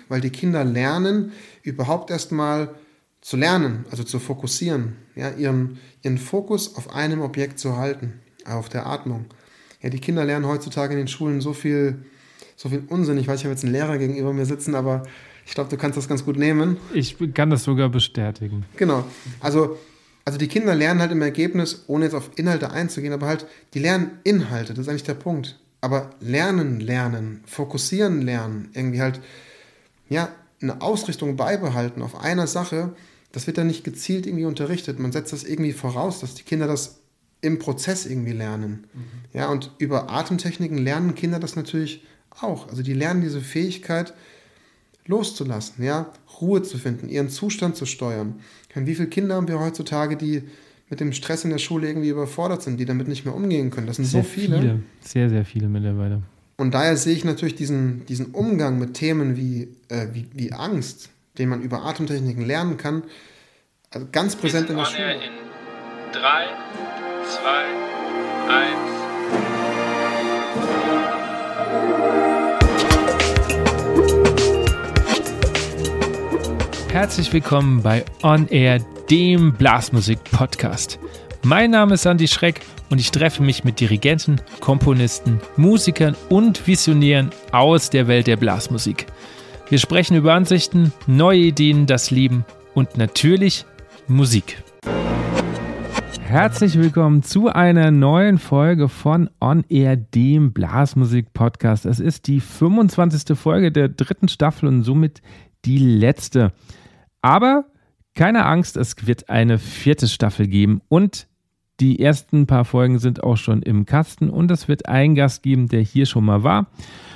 weil die Kinder lernen, überhaupt erstmal zu lernen, also zu fokussieren, ja, ihren Fokus auf einem Objekt zu halten, auf der Atmung. Ja, die Kinder lernen heutzutage in den Schulen so viel Unsinn. Ich weiß, ich habe jetzt einen Lehrer gegenüber mir sitzen, aber ich glaube, du kannst das ganz gut nehmen. Ich kann das sogar bestätigen. Genau. Also die Kinder lernen halt im Ergebnis, ohne jetzt auf Inhalte einzugehen, aber halt, die lernen Inhalte, das ist eigentlich der Punkt. Aber lernen, fokussieren lernen, irgendwie halt, ja, eine Ausrichtung beibehalten auf einer Sache, das wird dann nicht gezielt irgendwie unterrichtet. Man setzt das irgendwie voraus, dass die Kinder das im Prozess irgendwie lernen. Ja, und über Atemtechniken lernen Kinder das natürlich auch. Also die lernen diese Fähigkeit loszulassen, ja, Ruhe zu finden, ihren Zustand zu steuern. Wie viele Kinder haben wir heutzutage, die mit dem Stress in der Schule irgendwie überfordert sind, die damit nicht mehr umgehen können? Das sind so viele. Sehr, sehr viele mittlerweile. Und daher sehe ich natürlich diesen Umgang mit Themen wie Angst, den man über Atemtechniken lernen kann, also ganz präsent in der Schule. In 3, 2, 1. Herzlich willkommen bei On Air, dem Blasmusik-Podcast. Mein Name ist Andi Schreck und ich treffe mich mit Dirigenten, Komponisten, Musikern und Visionären aus der Welt der Blasmusik. Wir sprechen über Ansichten, neue Ideen, das Leben und natürlich Musik. Herzlich willkommen zu einer neuen Folge von On Air, dem Blasmusik-Podcast. Es ist die 25. Folge der 3. Staffel und somit die letzte. Aber keine Angst, es wird eine 4. Staffel geben und die ersten paar Folgen sind auch schon im Kasten und es wird einen Gast geben, der hier schon mal war.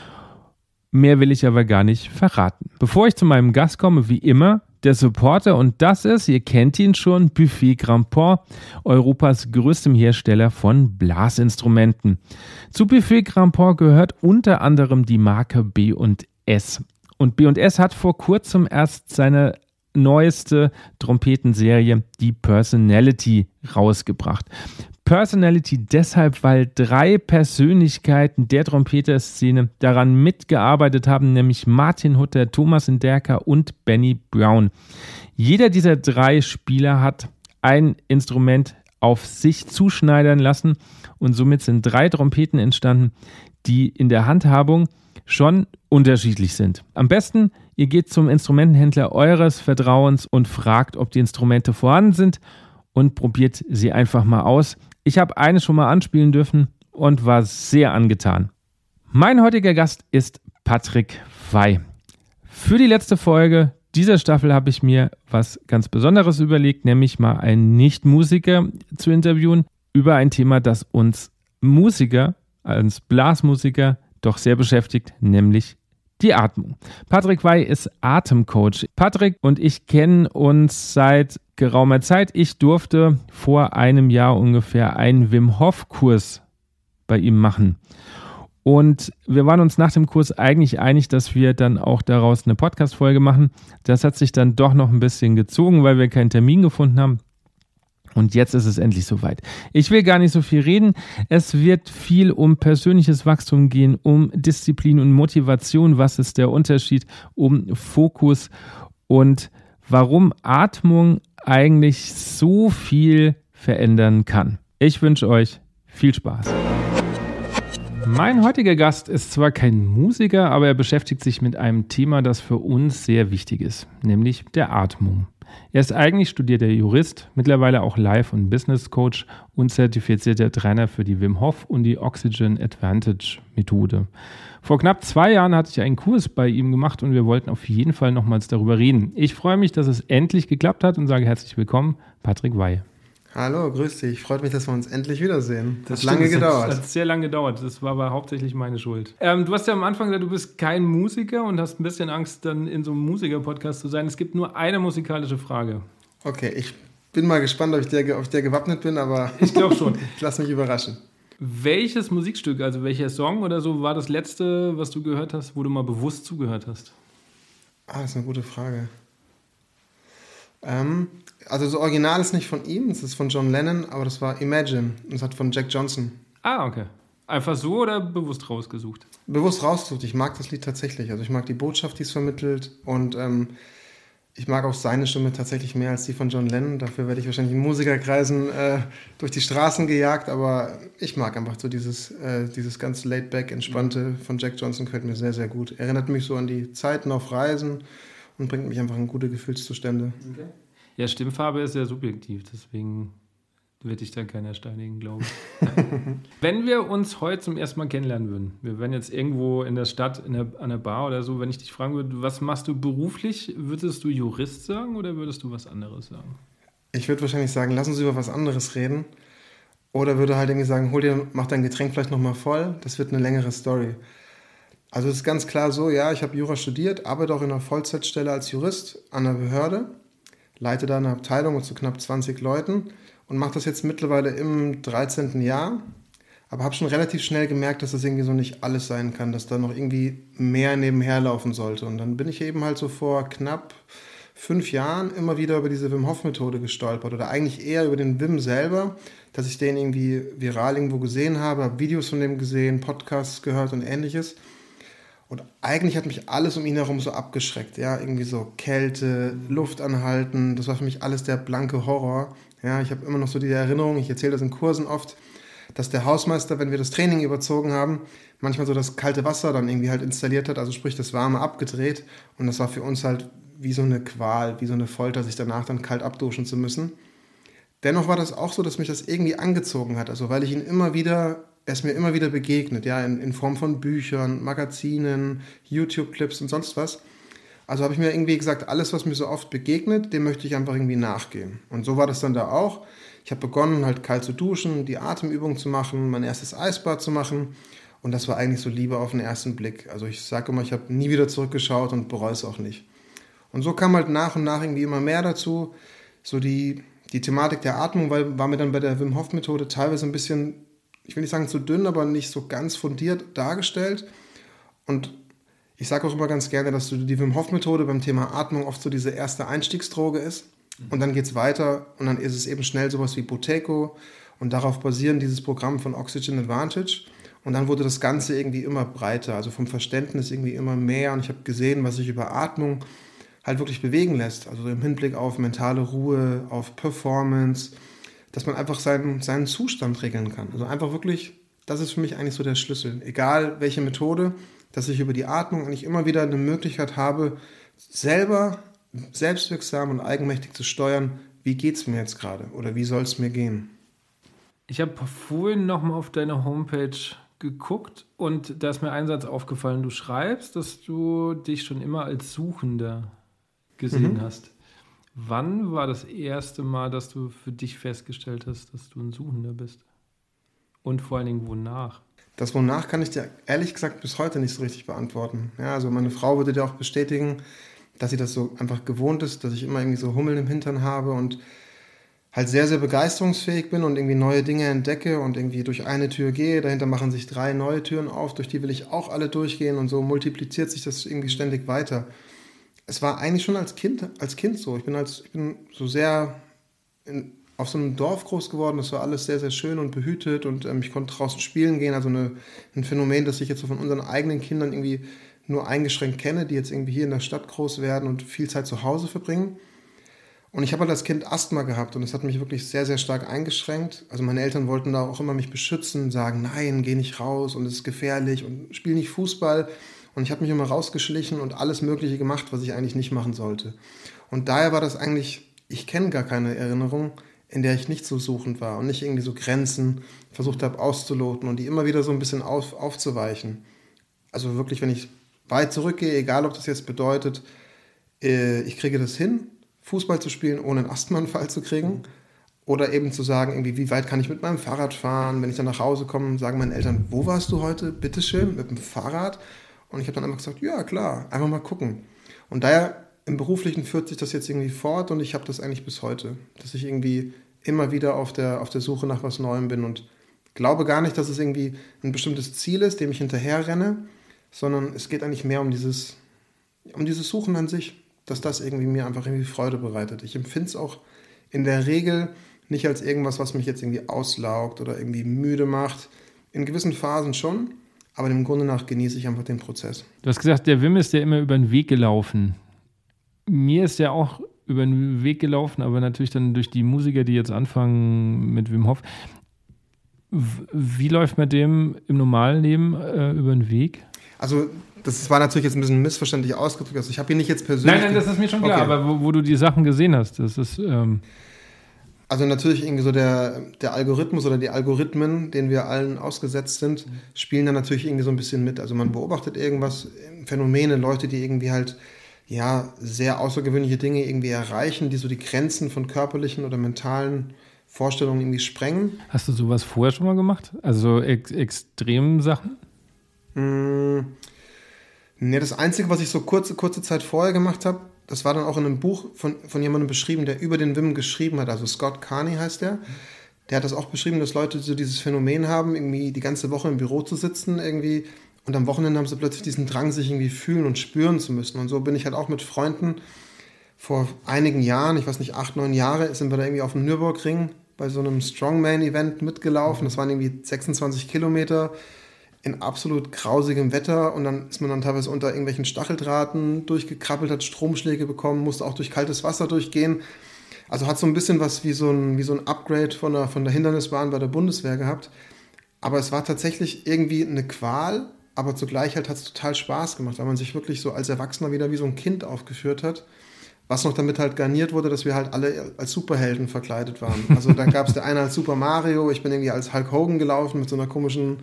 Mehr will ich aber gar nicht verraten. Bevor ich zu meinem Gast komme, wie immer, der Supporter und das ist, ihr kennt ihn schon, Buffet Grandport, Europas größtem Hersteller von Blasinstrumenten. Zu Buffet Grandport gehört unter anderem die Marke B&S. Und B&S hat vor kurzem erst seine neueste Trompetenserie, die Personality, rausgebracht. Personality deshalb, weil 3 Persönlichkeiten der Trompeterszene daran mitgearbeitet haben, nämlich Martin Hutter, Thomas Inderka und Benny Brown. Jeder dieser 3 Spieler hat ein Instrument auf sich zuschneidern lassen und somit sind 3 Trompeten entstanden, die in der Handhabung schon unterschiedlich sind. Am besten, ihr geht zum Instrumentenhändler eures Vertrauens und fragt, ob die Instrumente vorhanden sind und probiert sie einfach mal aus. Ich habe eine schon mal anspielen dürfen und war sehr angetan. Mein heutiger Gast ist Patrick Wey. Für die letzte Folge dieser Staffel habe ich mir was ganz Besonderes überlegt, nämlich mal einen Nicht-Musiker zu interviewen über ein Thema, das uns Musiker, als Blasmusiker, doch sehr beschäftigt, nämlich die Atmung. Patrick Wey ist Atemcoach. Patrick und ich kennen uns seit geraumer Zeit. Ich durfte vor einem Jahr ungefähr einen Wim Hof Kurs bei ihm machen. Und wir waren uns nach dem Kurs eigentlich einig, dass wir dann auch daraus eine Podcast-Folge machen. Das hat sich dann doch noch ein bisschen gezogen, weil wir keinen Termin gefunden haben. Und jetzt ist es endlich soweit. Ich will gar nicht so viel reden. Es wird viel um persönliches Wachstum gehen, um Disziplin und Motivation. Was ist der Unterschied? Um Fokus und warum Atmung eigentlich so viel verändern kann. Ich wünsche euch viel Spaß. Mein heutiger Gast ist zwar kein Musiker, aber er beschäftigt sich mit einem Thema, das für uns sehr wichtig ist, nämlich der Atmung. Er ist eigentlich studierter Jurist, mittlerweile auch Life- und Business-Coach und zertifizierter Trainer für die Wim Hof und die Oxygen Advantage Methode. Vor knapp 2 Jahren hatte ich einen Kurs bei ihm gemacht und wir wollten auf jeden Fall nochmals darüber reden. Ich freue mich, dass es endlich geklappt hat und sage herzlich willkommen, Patrick Wey. Hallo, grüß dich. Freut mich, dass wir uns endlich wiedersehen. Das hat lange gedauert. Das hat sehr lange gedauert. Das war aber hauptsächlich meine Schuld. Du hast ja am Anfang gesagt, du bist kein Musiker und hast ein bisschen Angst, dann in so einem Musiker-Podcast zu sein. Es gibt nur eine musikalische Frage. Okay, ich bin mal gespannt, ob ich der gewappnet bin, aber ich glaube schon. Ich lasse mich überraschen. Welches Musikstück, also welcher Song oder so, war das letzte, was du gehört hast, wo du mal bewusst zugehört hast? Das ist eine gute Frage. Also das Original ist nicht von ihm, es ist von John Lennon, aber das war Imagine. Das hat von Jack Johnson. Ah, okay. Einfach so oder bewusst rausgesucht? Bewusst rausgesucht. Ich mag das Lied tatsächlich. Also ich mag die Botschaft, die es vermittelt und ich mag auch seine Stimme tatsächlich mehr als die von John Lennon. Dafür werde ich wahrscheinlich in Musikerkreisen durch die Straßen gejagt, aber ich mag einfach so dieses ganz laid-back, entspannte von Jack Johnson gefällt mir sehr, sehr gut. Erinnert mich so an die Zeiten auf Reisen und bringt mich einfach in gute Gefühlszustände. Okay. Ja, Stimmfarbe ist sehr subjektiv, deswegen würde ich da keiner steinigen, glaube ich. Wenn wir uns heute zum ersten Mal kennenlernen würden, wir wären jetzt irgendwo in der Stadt, an einer Bar oder so, wenn ich dich fragen würde, was machst du beruflich, würdest du Jurist sagen oder würdest du was anderes sagen? Ich würde wahrscheinlich sagen, lass uns über was anderes reden. Oder würde halt irgendwie sagen, mach dein Getränk vielleicht nochmal voll. Das wird eine längere Story. Also es ist ganz klar so, ja, ich habe Jura studiert, arbeite auch in einer Vollzeitstelle als Jurist an einer Behörde, leite da eine Abteilung mit so knapp 20 Leuten und mache das jetzt mittlerweile im 13. Jahr, aber habe schon relativ schnell gemerkt, dass das irgendwie so nicht alles sein kann, dass da noch irgendwie mehr nebenher laufen sollte. Und dann bin ich eben halt so vor knapp 5 Jahren immer wieder über diese Wim Hof Methode gestolpert oder eigentlich eher über den Wim selber, dass ich den irgendwie viral irgendwo gesehen habe Videos von dem gesehen, Podcasts gehört und ähnliches. Und eigentlich hat mich alles um ihn herum so abgeschreckt, ja, irgendwie so Kälte, Luft anhalten, das war für mich alles der blanke Horror. Ja, ich habe immer noch so die Erinnerung, ich erzähle das in Kursen oft, dass der Hausmeister, wenn wir das Training überzogen haben, manchmal so das kalte Wasser dann irgendwie halt installiert hat, also sprich das Warme abgedreht und das war für uns halt wie so eine Qual, wie so eine Folter, sich danach dann kalt abduschen zu müssen. Dennoch war das auch so, dass mich das irgendwie angezogen hat, also weil er ist mir immer wieder begegnet, ja, in Form von Büchern, Magazinen, YouTube-Clips und sonst was. Also habe ich mir irgendwie gesagt, alles, was mir so oft begegnet, dem möchte ich einfach irgendwie nachgehen. Und so war das dann da auch. Ich habe begonnen, halt kalt zu duschen, die Atemübung zu machen, mein erstes Eisbad zu machen. Und das war eigentlich so Liebe auf den ersten Blick. Also ich sage immer, ich habe nie wieder zurückgeschaut und bereue es auch nicht. Und so kam halt nach und nach irgendwie immer mehr dazu. So die Thematik der Atmung war mir dann bei der Wim Hof Methode teilweise ein bisschen, ich will nicht sagen zu dünn, aber nicht so ganz fundiert dargestellt. Und ich sage auch immer ganz gerne, dass die Wim Hof Methode beim Thema Atmung oft so diese erste Einstiegsdroge ist. Und dann geht es weiter und dann ist es eben schnell sowas wie Boteco und darauf basierend dieses Programm von Oxygen Advantage. Und dann wurde das Ganze irgendwie immer breiter, also vom Verständnis irgendwie immer mehr. Und ich habe gesehen, was sich über Atmung halt wirklich bewegen lässt. Also im Hinblick auf mentale Ruhe, auf Performance, dass man einfach seinen Zustand regeln kann. Also einfach wirklich, das ist für mich eigentlich so der Schlüssel. Egal welche Methode, dass ich über die Atmung eigentlich immer wieder eine Möglichkeit habe, selber selbstwirksam und eigenmächtig zu steuern, wie geht es mir jetzt gerade oder wie soll es mir gehen. Ich habe vorhin nochmal auf deine Homepage geguckt und da ist mir ein Satz aufgefallen. Du schreibst, dass du dich schon immer als Suchender gesehen hast. Wann war das erste Mal, dass du für dich festgestellt hast, dass du ein Suchender bist? Und vor allen Dingen, wonach? Das Wonach kann ich dir ehrlich gesagt bis heute nicht so richtig beantworten. Ja, also meine Frau würde dir auch bestätigen, dass sie das so einfach gewohnt ist, dass ich immer irgendwie so Hummeln im Hintern habe und halt sehr, sehr begeisterungsfähig bin und irgendwie neue Dinge entdecke und irgendwie durch eine Tür gehe. Dahinter machen sich 3 neue Türen auf, durch die will ich auch alle durchgehen und so multipliziert sich das irgendwie ständig weiter. Es war eigentlich schon als Kind so. Ich bin so sehr auf so einem Dorf groß geworden. Das war alles sehr, sehr schön und behütet und ich konnte draußen spielen gehen. Also ein Phänomen, das ich jetzt so von unseren eigenen Kindern irgendwie nur eingeschränkt kenne, die jetzt irgendwie hier in der Stadt groß werden und viel Zeit zu Hause verbringen. Und ich habe halt als Kind Asthma gehabt und das hat mich wirklich sehr, sehr stark eingeschränkt. Also meine Eltern wollten da auch immer mich beschützen, sagen, nein, geh nicht raus und es ist gefährlich und spiel nicht Fußball. Und ich habe mich immer rausgeschlichen und alles Mögliche gemacht, was ich eigentlich nicht machen sollte. Und daher war das eigentlich, ich kenne gar keine Erinnerung, in der ich nicht so suchend war und nicht irgendwie so Grenzen versucht habe auszuloten und die immer wieder so ein bisschen aufzuweichen. Also wirklich, wenn ich weit zurückgehe, egal ob das jetzt bedeutet, ich kriege das hin, Fußball zu spielen, ohne einen Asthmaanfall zu kriegen. Oder eben zu sagen, irgendwie, wie weit kann ich mit meinem Fahrrad fahren? Wenn ich dann nach Hause komme, sagen meine Eltern, wo warst du heute? Bitteschön, mit dem Fahrrad. Und ich habe dann einfach gesagt, ja klar, einfach mal gucken. Und daher im Beruflichen führt sich das jetzt irgendwie fort und ich habe das eigentlich bis heute. Dass ich irgendwie immer wieder auf der Suche nach was Neuem bin und glaube gar nicht, dass es irgendwie ein bestimmtes Ziel ist, dem ich hinterher renne, sondern es geht eigentlich mehr um dieses Suchen an sich, dass das irgendwie mir einfach irgendwie Freude bereitet. Ich empfinde es auch in der Regel nicht als irgendwas, was mich jetzt irgendwie auslaugt oder irgendwie müde macht. in gewissen Phasen schon, aber im Grunde nach genieße ich einfach den Prozess. Du hast gesagt, der Wim ist ja immer über den Weg gelaufen. Mir ist der auch über den Weg gelaufen, aber natürlich dann durch die Musiker, die jetzt anfangen mit Wim Hof. Wie läuft man dem im normalen Leben über den Weg? Also das war natürlich jetzt ein bisschen missverständlich ausgedrückt. Also ich habe ihn nicht jetzt persönlich... Nein, das ist mir schon klar, okay. Aber wo du die Sachen gesehen hast, das ist... Also natürlich irgendwie so der Algorithmus oder die Algorithmen, denen wir allen ausgesetzt sind, spielen da natürlich irgendwie so ein bisschen mit. Also man beobachtet irgendwas, Phänomene, Leute, die irgendwie halt sehr außergewöhnliche Dinge irgendwie erreichen, die so die Grenzen von körperlichen oder mentalen Vorstellungen irgendwie sprengen. Hast du sowas vorher schon mal gemacht? Also extremen Sachen? Nee, das Einzige, was ich so kurze Zeit vorher gemacht habe, das war dann auch in einem Buch von jemandem beschrieben, der über den Wim geschrieben hat, also Scott Carney heißt der. Der hat das auch beschrieben, dass Leute so dieses Phänomen haben, irgendwie die ganze Woche im Büro zu sitzen irgendwie und am Wochenende haben sie plötzlich diesen Drang, sich irgendwie fühlen und spüren zu müssen. Und so bin ich halt auch mit Freunden vor einigen Jahren, ich weiß nicht, 8, 9 Jahre, sind wir da irgendwie auf dem Nürburgring bei so einem Strongman-Event mitgelaufen. Das waren irgendwie 26 Kilometer in absolut grausigem Wetter und dann ist man dann teilweise unter irgendwelchen Stacheldrahten durchgekrabbelt, hat Stromschläge bekommen, musste auch durch kaltes Wasser durchgehen. Also hat so ein bisschen was wie so ein Upgrade von der Hindernisbahn bei der Bundeswehr gehabt. Aber es war tatsächlich irgendwie eine Qual, aber zugleich halt hat es total Spaß gemacht, weil man sich wirklich so als Erwachsener wieder wie so ein Kind aufgeführt hat. Was noch damit halt garniert wurde, dass wir halt alle als Superhelden verkleidet waren. Also dann gab es der eine als Super Mario, ich bin irgendwie als Hulk Hogan gelaufen mit so einer komischen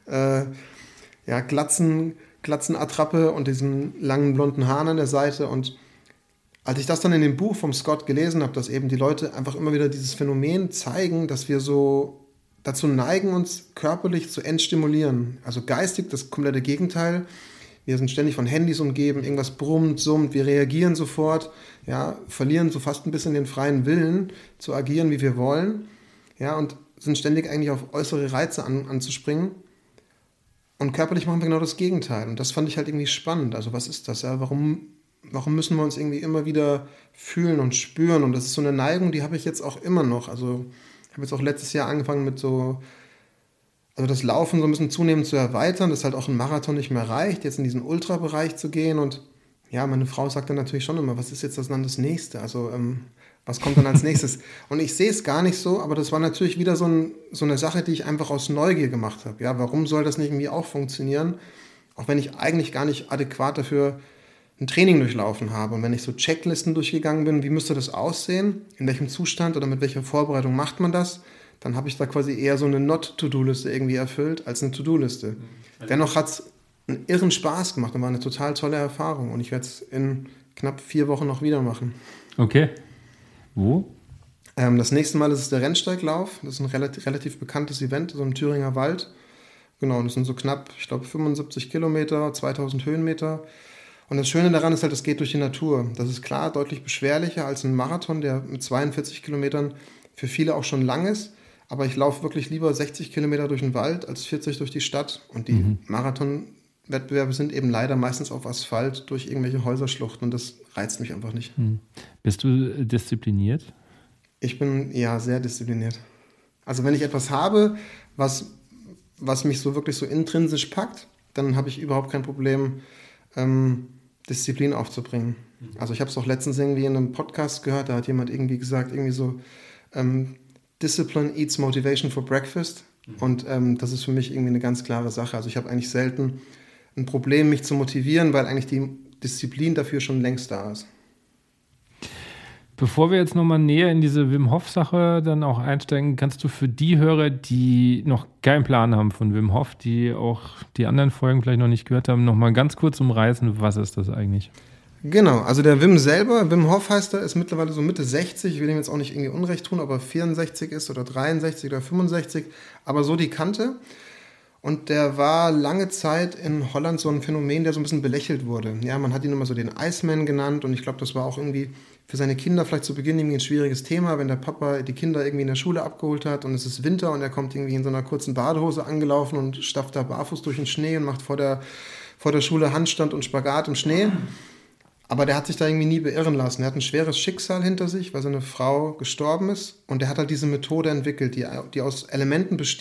Glatzenattrappe und diesen langen blonden Haaren an der Seite. Und als ich das dann in dem Buch vom Scott gelesen habe, dass eben die Leute einfach immer wieder dieses Phänomen zeigen, dass wir so dazu neigen, uns körperlich zu entstimulieren. Also geistig das komplette Gegenteil. Wir sind ständig von Handys umgeben, irgendwas brummt, summt, wir reagieren sofort, verlieren so fast ein bisschen den freien Willen, zu agieren, wie wir wollen, und sind ständig eigentlich auf äußere Reize anzuspringen. Und körperlich machen wir genau das Gegenteil. Und das fand ich halt irgendwie spannend. Also was ist das? Ja? Warum müssen wir uns irgendwie immer wieder fühlen und spüren? Und das ist so eine Neigung, die habe ich jetzt auch immer noch. Also ich habe jetzt auch letztes Jahr angefangen mit also das Laufen so ein bisschen zunehmend zu erweitern, dass halt auch ein Marathon nicht mehr reicht, jetzt in diesen Ultrabereich zu gehen. Und meine Frau sagt dann natürlich schon immer, was ist jetzt dann das Nächste? Also was kommt dann als nächstes? Und ich sehe es gar nicht so, aber das war natürlich wieder so eine Sache, die ich einfach aus Neugier gemacht habe. Ja, warum soll das nicht irgendwie auch funktionieren? Auch wenn ich eigentlich gar nicht adäquat dafür ein Training durchlaufen habe. Und wenn ich so Checklisten durchgegangen bin, wie müsste das aussehen? In welchem Zustand oder mit welcher Vorbereitung macht man das? Dann habe ich da quasi eher so eine Not-To-Do-Liste irgendwie erfüllt als eine To-Do-Liste. Dennoch hat es einen irren Spaß gemacht und war eine total tolle Erfahrung. Und ich werde es in knapp 4 Wochen noch wieder machen. Okay. Wo? Das nächste Mal ist es der Rennsteiglauf. Das ist ein relativ bekanntes Event, so im Thüringer Wald. Genau, und das sind so knapp, ich glaube, 75 Kilometer, 2000 Höhenmeter. Und das Schöne daran ist halt, es geht durch die Natur. Das ist klar deutlich beschwerlicher als ein Marathon, der mit 42 Kilometern für viele auch schon lang ist. Aber ich laufe wirklich lieber 60 Kilometer durch den Wald als 40 durch die Stadt. Und die Marathonwettbewerbe sind eben leider meistens auf Asphalt durch irgendwelche Häuserschluchten. Und das reizt mich einfach nicht. Bist du diszipliniert? Ich bin sehr diszipliniert. Also wenn ich etwas habe, was mich so wirklich so intrinsisch packt, dann habe ich überhaupt kein Problem, Disziplin aufzubringen. Also ich habe es auch letztens irgendwie in einem Podcast gehört, da hat jemand irgendwie gesagt, irgendwie so, Discipline eats motivation for breakfast. Und das ist für mich irgendwie eine ganz klare Sache. Also ich habe eigentlich selten ein Problem, mich zu motivieren, weil eigentlich die Disziplin dafür schon längst da ist. Bevor wir jetzt nochmal näher in diese Wim Hof-Sache dann auch einsteigen, kannst du für die Hörer, die noch keinen Plan haben von Wim Hof, die auch die anderen Folgen vielleicht noch nicht gehört haben, nochmal ganz kurz umreißen, was ist das eigentlich? Genau, also der Wim selber, Wim Hof heißt er, ist mittlerweile so Mitte 60, ich will ihm jetzt auch nicht irgendwie Unrecht tun, ob er 64 ist oder 63 oder 65, aber so die Kante. Und der war lange Zeit in Holland so ein Phänomen, der so ein bisschen belächelt wurde. Ja, man hat ihn immer so den Iceman genannt und ich glaube, das war auch irgendwie für seine Kinder vielleicht zu Beginn irgendwie ein schwieriges Thema, wenn der Papa die Kinder irgendwie in der Schule abgeholt hat und es ist Winter und er kommt irgendwie in so einer kurzen Badehose angelaufen und stapft da barfuß durch den Schnee und macht vor der Schule Handstand und Spagat im Schnee. Aber der hat sich da irgendwie nie beirren lassen. Er hat ein schweres Schicksal hinter sich, weil seine Frau gestorben ist. Und er hat halt diese Methode entwickelt, die aus Elementen besteht,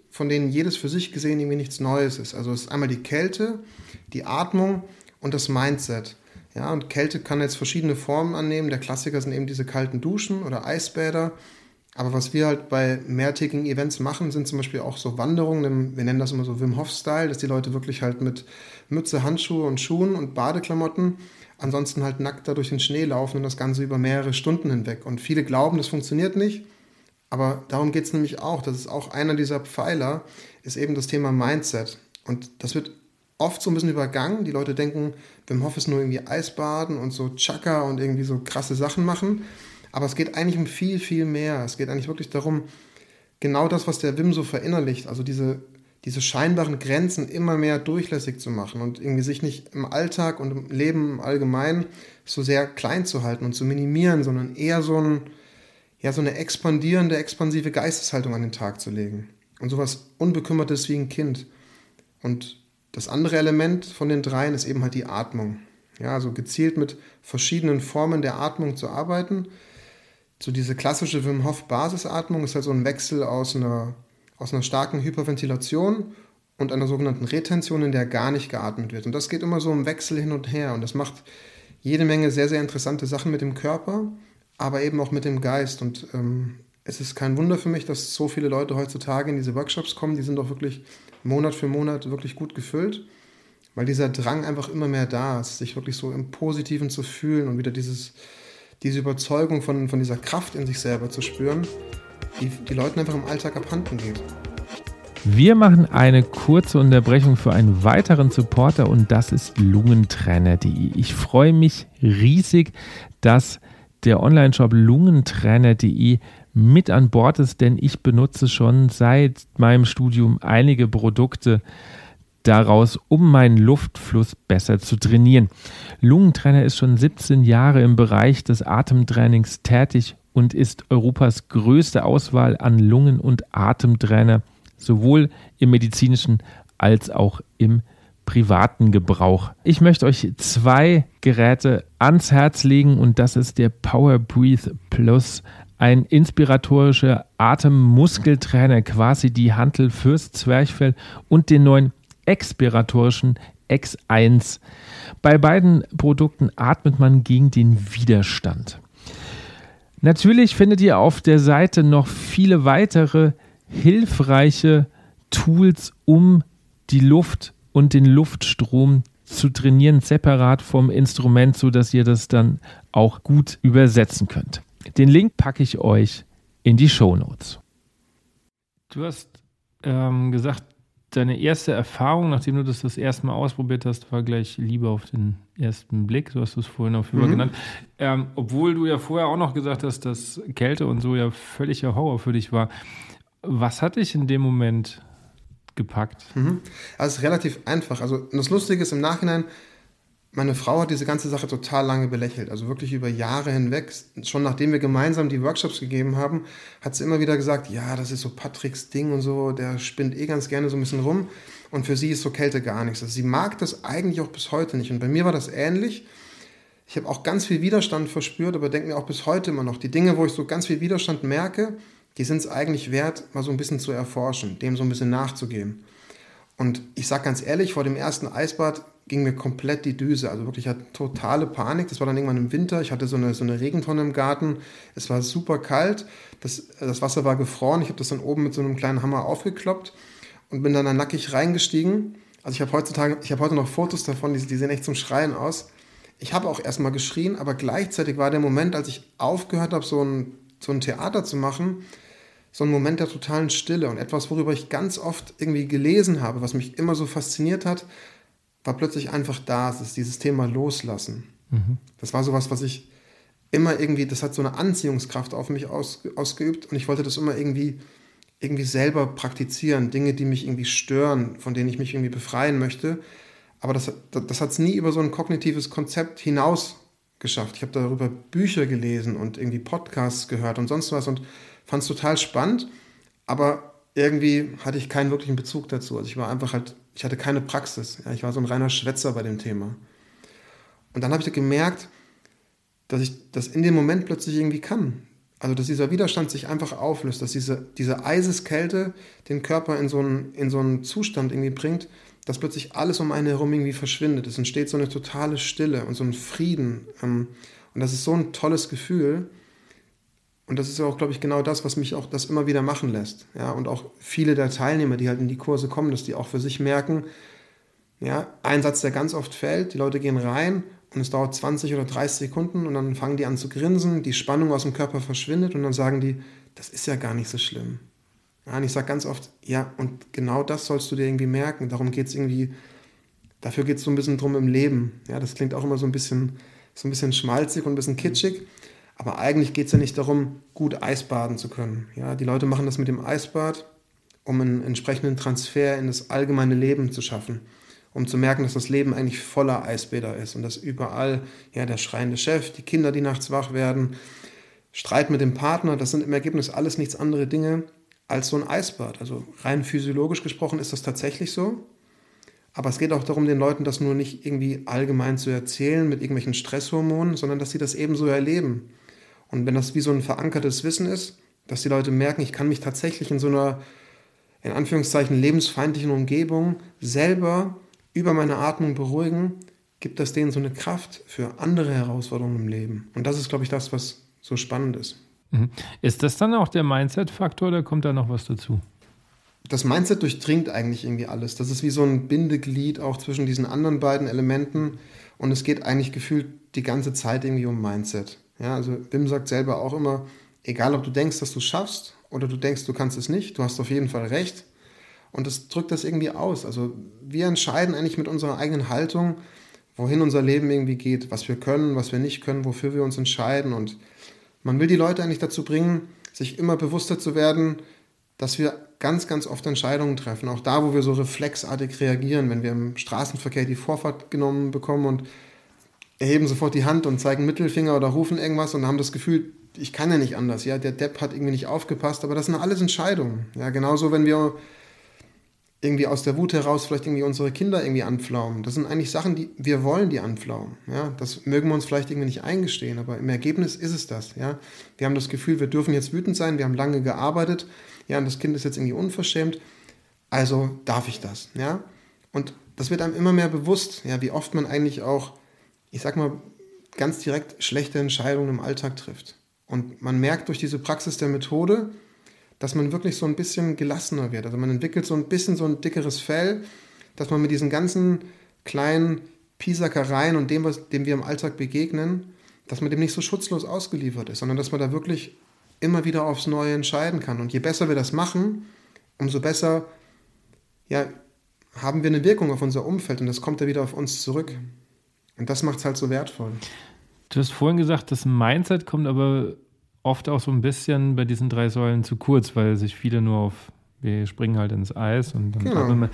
von denen jedes für sich gesehen irgendwie nichts Neues ist. Also es ist einmal die Kälte, die Atmung und das Mindset. Ja, und Kälte kann jetzt verschiedene Formen annehmen. Der Klassiker sind eben diese kalten Duschen oder Eisbäder. Aber was wir halt bei mehrtägigen Events machen, sind zum Beispiel auch so Wanderungen, wir nennen das immer so Wim Hof-Style, dass die Leute wirklich halt mit Mütze, Handschuhe und Schuhen und Badeklamotten ansonsten halt nackt da durch den Schnee laufen und das Ganze über mehrere Stunden hinweg. Und viele glauben, das funktioniert nicht, aber darum geht es nämlich auch. Das ist auch einer dieser Pfeiler, ist eben das Thema Mindset. Und das wird oft so ein bisschen übergangen. Die Leute denken, Wim Hof ist nur irgendwie Eisbaden und so Chakra und irgendwie so krasse Sachen machen. Aber es geht eigentlich um viel, viel mehr. Es geht eigentlich wirklich darum, genau das, was der Wim so verinnerlicht, also diese scheinbaren Grenzen immer mehr durchlässig zu machen und irgendwie sich nicht im Alltag und im Leben im Allgemeinen so sehr klein zu halten und zu minimieren, sondern eher so eine expandierende, expansive Geisteshaltung an den Tag zu legen. Und sowas Unbekümmertes wie ein Kind. Und das andere Element von den dreien ist eben halt die Atmung. Ja, also gezielt mit verschiedenen Formen der Atmung zu arbeiten. So diese klassische Wim Hof Basisatmung ist halt so ein Wechsel aus einer starken Hyperventilation und einer sogenannten Retention, in der gar nicht geatmet wird. Und das geht immer so im Wechsel hin und her. Und das macht jede Menge sehr, sehr interessante Sachen mit dem Körper, aber eben auch mit dem Geist. Und es ist kein Wunder für mich, dass so viele Leute heutzutage in diese Workshops kommen. Die sind auch wirklich Monat für Monat wirklich gut gefüllt, weil dieser Drang einfach immer mehr da ist, sich wirklich so im Positiven zu fühlen und wieder diese Überzeugung von dieser Kraft in sich selber zu spüren, die Leuten einfach im Alltag abhanden geht. Wir machen eine kurze Unterbrechung für einen weiteren Supporter und das ist lungentrainer.de. Ich freue mich riesig, dass der Online-Shop lungentrainer.de mit an Bord ist, denn ich benutze schon seit meinem Studium einige Produkte daraus, um meinen Luftfluss besser zu trainieren. Lungentrainer ist schon 17 Jahre im Bereich des Atemtrainings tätig und ist Europas größte Auswahl an Lungen- und Atemtrainer, sowohl im medizinischen als auch im privaten Gebrauch. Ich möchte euch 2 Geräte ans Herz legen und das ist der Power Breathe Plus, ein inspiratorischer Atemmuskeltrainer, quasi die Hantel fürs Zwerchfell, und den neuen expiratorischen X1. Bei beiden Produkten atmet man gegen den Widerstand. Natürlich findet ihr auf der Seite noch viele weitere hilfreiche Tools, um die Luft und den Luftstrom zu trainieren, separat vom Instrument, sodass ihr das dann auch gut übersetzen könnt. Den Link packe ich euch in die Shownotes. Du hast gesagt, deine erste Erfahrung, nachdem du das erste Mal ausprobiert hast, war gleich Liebe auf den ersten Blick. So hast du es vorhin auf Fieber genannt. Obwohl du ja vorher auch noch gesagt hast, dass Kälte und so ja völliger Horror für dich war. Was hat dich in dem Moment gepackt? Also es ist relativ einfach. Also das Lustige ist im Nachhinein, meine Frau hat diese ganze Sache total lange belächelt, also wirklich über Jahre hinweg. Schon nachdem wir gemeinsam die Workshops gegeben haben, hat sie immer wieder gesagt, ja, das ist so Patricks Ding und so, der spinnt ganz gerne so ein bisschen rum und für sie ist so Kälte gar nichts. Also sie mag das eigentlich auch bis heute nicht und bei mir war das ähnlich. Ich habe auch ganz viel Widerstand verspürt, aber denke mir auch bis heute immer noch, die Dinge, wo ich so ganz viel Widerstand merke, die sind es eigentlich wert, mal so ein bisschen zu erforschen, dem so ein bisschen nachzugehen. Und ich sage ganz ehrlich, vor dem ersten Eisbad ging mir komplett die Düse. Also wirklich, ich hatte totale Panik. Das war dann irgendwann im Winter. Ich hatte so eine Regentonne im Garten. Es war super kalt. Das Wasser war gefroren. Ich habe das dann oben mit so einem kleinen Hammer aufgekloppt und bin dann da nackig reingestiegen. Also ich habe heute noch Fotos davon, die sehen echt zum Schreien aus. Ich habe auch erstmal geschrien, aber gleichzeitig war der Moment, als ich aufgehört habe, so ein Theater zu machen, so ein Moment der totalen Stille und etwas, worüber ich ganz oft irgendwie gelesen habe, was mich immer so fasziniert hat, war plötzlich einfach da. Es ist dieses Thema Loslassen. Das war sowas, was ich immer irgendwie, das hat so eine Anziehungskraft auf mich ausgeübt und ich wollte das immer irgendwie selber praktizieren. Dinge, die mich irgendwie stören, von denen ich mich irgendwie befreien möchte. Aber das hat es nie über so ein kognitives Konzept hinaus geschafft. Ich habe darüber Bücher gelesen und irgendwie Podcasts gehört und sonst was und fand es total spannend, aber irgendwie hatte ich keinen wirklichen Bezug dazu. Also ich hatte keine Praxis. Ja, ich war so ein reiner Schwätzer bei dem Thema. Und dann habe ich gemerkt, dass ich das in dem Moment plötzlich irgendwie kann. Also, dass dieser Widerstand sich einfach auflöst, dass diese Eiseskälte den Körper in so einen Zustand irgendwie bringt, dass plötzlich alles um einen herum irgendwie verschwindet. Es entsteht so eine totale Stille und so ein Frieden. Und das ist so ein tolles Gefühl. Und das ist ja auch, glaube ich, genau das, was mich auch das immer wieder machen lässt. Ja, und auch viele der Teilnehmer, die halt in die Kurse kommen, dass die auch für sich merken, ja, ein Satz, der ganz oft fällt, die Leute gehen rein und es dauert 20 oder 30 Sekunden und dann fangen die an zu grinsen, die Spannung aus dem Körper verschwindet und dann sagen die, das ist ja gar nicht so schlimm. Ja, und ich sage ganz oft, ja, und genau das sollst du dir irgendwie merken. Darum geht es irgendwie, dafür geht es so ein bisschen drum im Leben. Ja, das klingt auch immer so ein bisschen schmalzig und ein bisschen kitschig, aber eigentlich geht es ja nicht darum, gut Eisbaden zu können. Ja, die Leute machen das mit dem Eisbad, um einen entsprechenden Transfer in das allgemeine Leben zu schaffen. Um zu merken, dass das Leben eigentlich voller Eisbäder ist und dass überall ja, der schreiende Chef, die Kinder, die nachts wach werden, Streit mit dem Partner, das sind im Ergebnis alles nichts andere Dinge als so ein Eisbad. Also rein physiologisch gesprochen ist das tatsächlich so, aber es geht auch darum, den Leuten das nur nicht irgendwie allgemein zu erzählen mit irgendwelchen Stresshormonen, sondern dass sie das ebenso erleben. Und wenn das wie so ein verankertes Wissen ist, dass die Leute merken, ich kann mich tatsächlich in so einer, in Anführungszeichen, lebensfeindlichen Umgebung selber über meine Atmung beruhigen, gibt das denen so eine Kraft für andere Herausforderungen im Leben. Und das ist, glaube ich, das, was so spannend ist. Ist das dann auch der Mindset-Faktor oder kommt da noch was dazu? Das Mindset durchdringt eigentlich irgendwie alles. Das ist wie so ein Bindeglied auch zwischen diesen anderen beiden Elementen und es geht eigentlich gefühlt die ganze Zeit irgendwie um Mindset. Ja, also Wim sagt selber auch immer, egal ob du denkst, dass du es schaffst oder du denkst, du kannst es nicht, du hast auf jeden Fall recht. Und das drückt das irgendwie aus. Also wir entscheiden eigentlich mit unserer eigenen Haltung, wohin unser Leben irgendwie geht, was wir können, was wir nicht können, wofür wir uns entscheiden. Und man will die Leute eigentlich dazu bringen, sich immer bewusster zu werden, dass wir ganz, ganz oft Entscheidungen treffen. Auch da, wo wir so reflexartig reagieren, wenn wir im Straßenverkehr die Vorfahrt genommen bekommen und erheben sofort die Hand und zeigen Mittelfinger oder rufen irgendwas und haben das Gefühl, ich kann ja nicht anders. Ja, der Depp hat irgendwie nicht aufgepasst. Aber das sind alles Entscheidungen. Ja, genauso, wenn wir irgendwie aus der Wut heraus vielleicht irgendwie unsere Kinder irgendwie anpflaumen. Das sind eigentlich Sachen, die wir wollen, die anpflaumen. Ja, das mögen wir uns vielleicht irgendwie nicht eingestehen, aber im Ergebnis ist es das. Ja, wir haben das Gefühl, wir dürfen jetzt wütend sein, wir haben lange gearbeitet, ja, und das Kind ist jetzt irgendwie unverschämt, also darf ich das. Ja, und das wird einem immer mehr bewusst, ja, wie oft man eigentlich auch, ich sag mal, ganz direkt schlechte Entscheidungen im Alltag trifft. Und man merkt durch diese Praxis der Methode, dass man wirklich so ein bisschen gelassener wird. Also man entwickelt so ein bisschen so ein dickeres Fell, dass man mit diesen ganzen kleinen Piesackereien und dem wir im Alltag begegnen, dass man dem nicht so schutzlos ausgeliefert ist, sondern dass man da wirklich immer wieder aufs Neue entscheiden kann. Und je besser wir das machen, umso besser ja, haben wir eine Wirkung auf unser Umfeld und das kommt ja wieder auf uns zurück. Und das macht es halt so wertvoll. Du hast vorhin gesagt, das Mindset kommt aber oft auch so ein bisschen bei diesen 3 Säulen zu kurz, weil sich viele nur auf, wir springen halt ins Eis und dann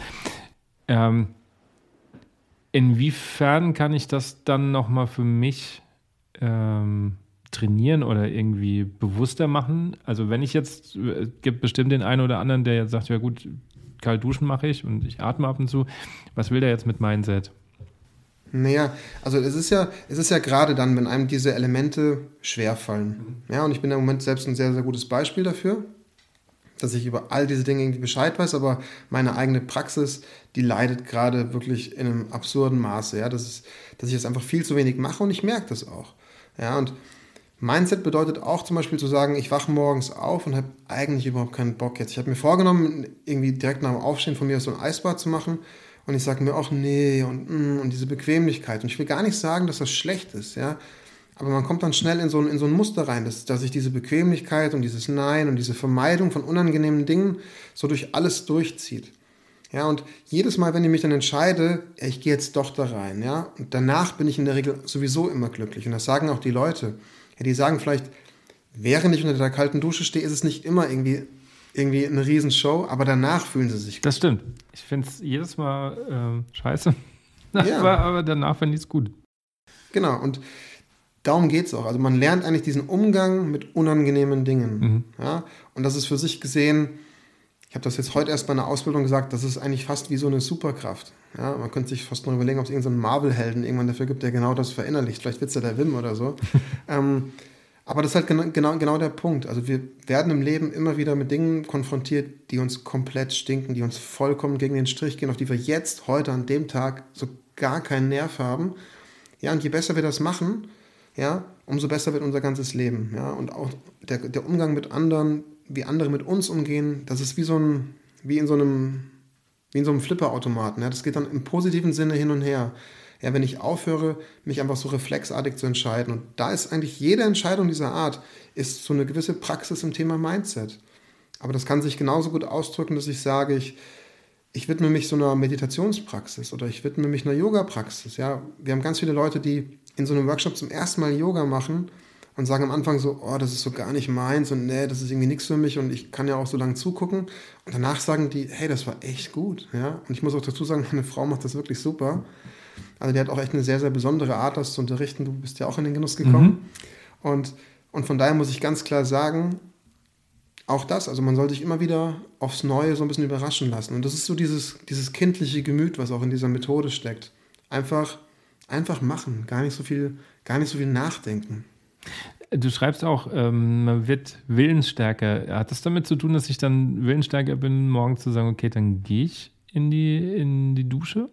inwiefern kann ich das dann nochmal für mich trainieren oder irgendwie bewusster machen? Also wenn ich jetzt, es gibt bestimmt den einen oder anderen, der jetzt sagt, ja gut, kalt duschen mache ich und ich atme ab und zu. Was will der jetzt mit Mindset? Naja, also es ist ja gerade dann, wenn einem diese Elemente schwerfallen. Ja, und ich bin im Moment selbst ein sehr, sehr gutes Beispiel dafür, dass ich über all diese Dinge irgendwie Bescheid weiß, aber meine eigene Praxis, die leidet gerade wirklich in einem absurden Maße. Ja, dass ich jetzt einfach viel zu wenig mache und ich merke das auch. Ja, und Mindset bedeutet auch zum Beispiel zu sagen, ich wache morgens auf und habe eigentlich überhaupt keinen Bock jetzt. Ich habe mir vorgenommen, irgendwie direkt nach dem Aufstehen von mir so ein Eisbad zu machen. Und ich sage mir auch, nee, und diese Bequemlichkeit. Und ich will gar nicht sagen, dass das schlecht ist, ja. Aber man kommt dann schnell in so ein Muster rein, dass sich diese Bequemlichkeit und dieses Nein und diese Vermeidung von unangenehmen Dingen so durch alles durchzieht. Ja, und jedes Mal, wenn ich mich dann entscheide, ich gehe jetzt doch da rein, ja, und danach bin ich in der Regel sowieso immer glücklich. Und das sagen auch die Leute. Ja, die sagen vielleicht, während ich unter der kalten Dusche stehe, ist es nicht immer irgendwie eine Riesenshow, aber danach fühlen sie sich gut. Das stimmt. Ich finde es jedes Mal scheiße, Ja. aber danach finde ich es gut. Genau, und darum geht es auch. Also man lernt eigentlich diesen Umgang mit unangenehmen Dingen. Mhm. Ja? Und das ist für sich gesehen, ich habe das jetzt heute erst bei einer Ausbildung gesagt, das ist eigentlich fast wie so eine Superkraft. Ja? Man könnte sich fast noch überlegen, ob es irgendeinen Marvel-Helden irgendwann dafür gibt, der genau das verinnerlicht. Vielleicht wird es ja der Wim oder so. Aber das ist halt genau der Punkt. Also wir werden im Leben immer wieder mit Dingen konfrontiert, die uns komplett stinken, die uns vollkommen gegen den Strich gehen, auf die wir jetzt, heute, an dem Tag so gar keinen Nerv haben. Ja, und je besser wir das machen, ja, umso besser wird unser ganzes Leben. Ja, und auch der Umgang mit anderen, wie andere mit uns umgehen, das ist wie in so einem Flipperautomaten. Ja, das geht dann im positiven Sinne hin und her. Ja, wenn ich aufhöre, mich einfach so reflexartig zu entscheiden. Und da ist eigentlich jede Entscheidung dieser Art, ist so eine gewisse Praxis im Thema Mindset. Aber das kann sich genauso gut ausdrücken, dass ich sage, ich widme mich so einer Meditationspraxis oder ich widme mich einer Yoga-Praxis. Ja, wir haben ganz viele Leute, die in so einem Workshop zum ersten Mal Yoga machen und sagen am Anfang so, oh, das ist so gar nicht meins und nee, das ist irgendwie nichts für mich und ich kann ja auch so lange zugucken. Und danach sagen die, hey, das war echt gut. Ja? Und ich muss auch dazu sagen, meine Frau macht das wirklich super. Also die hat auch echt eine sehr, sehr besondere Art, das zu unterrichten. Du bist ja auch in den Genuss gekommen. Und von daher muss ich ganz klar sagen, auch das, also man soll sich immer wieder aufs Neue so ein bisschen überraschen lassen. Und das ist so dieses kindliche Gemüt, was auch in dieser Methode steckt. Einfach machen, gar nicht so viel nachdenken. Du schreibst auch, man wird willensstärker. Hat das damit zu tun, dass ich dann willensstärker bin, morgen zu sagen, okay, dann gehe ich in die Dusche?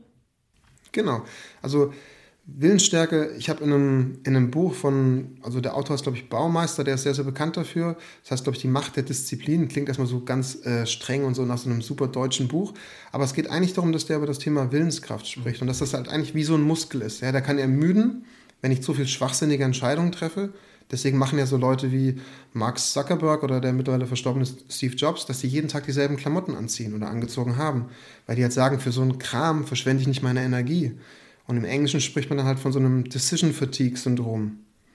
Genau. Also Willensstärke, ich habe in einem Buch also der Autor ist, glaube ich, Baumeister, der ist sehr, sehr bekannt dafür. Das heißt, glaube ich, die Macht der Disziplin. Klingt erstmal so ganz streng und so nach so einem super deutschen Buch. Aber es geht eigentlich darum, dass der über das Thema Willenskraft spricht und dass das halt eigentlich wie so ein Muskel ist. Ja, der kann ermüden, wenn ich zu viel schwachsinnige Entscheidungen treffe. Deswegen machen ja so Leute wie Mark Zuckerberg oder der mittlerweile verstorbene Steve Jobs, dass sie jeden Tag dieselben Klamotten anziehen oder angezogen haben. Weil die halt sagen, für so einen Kram verschwende ich nicht meine Energie. Und im Englischen spricht man dann halt von so einem Decision-Fatigue-Syndrom.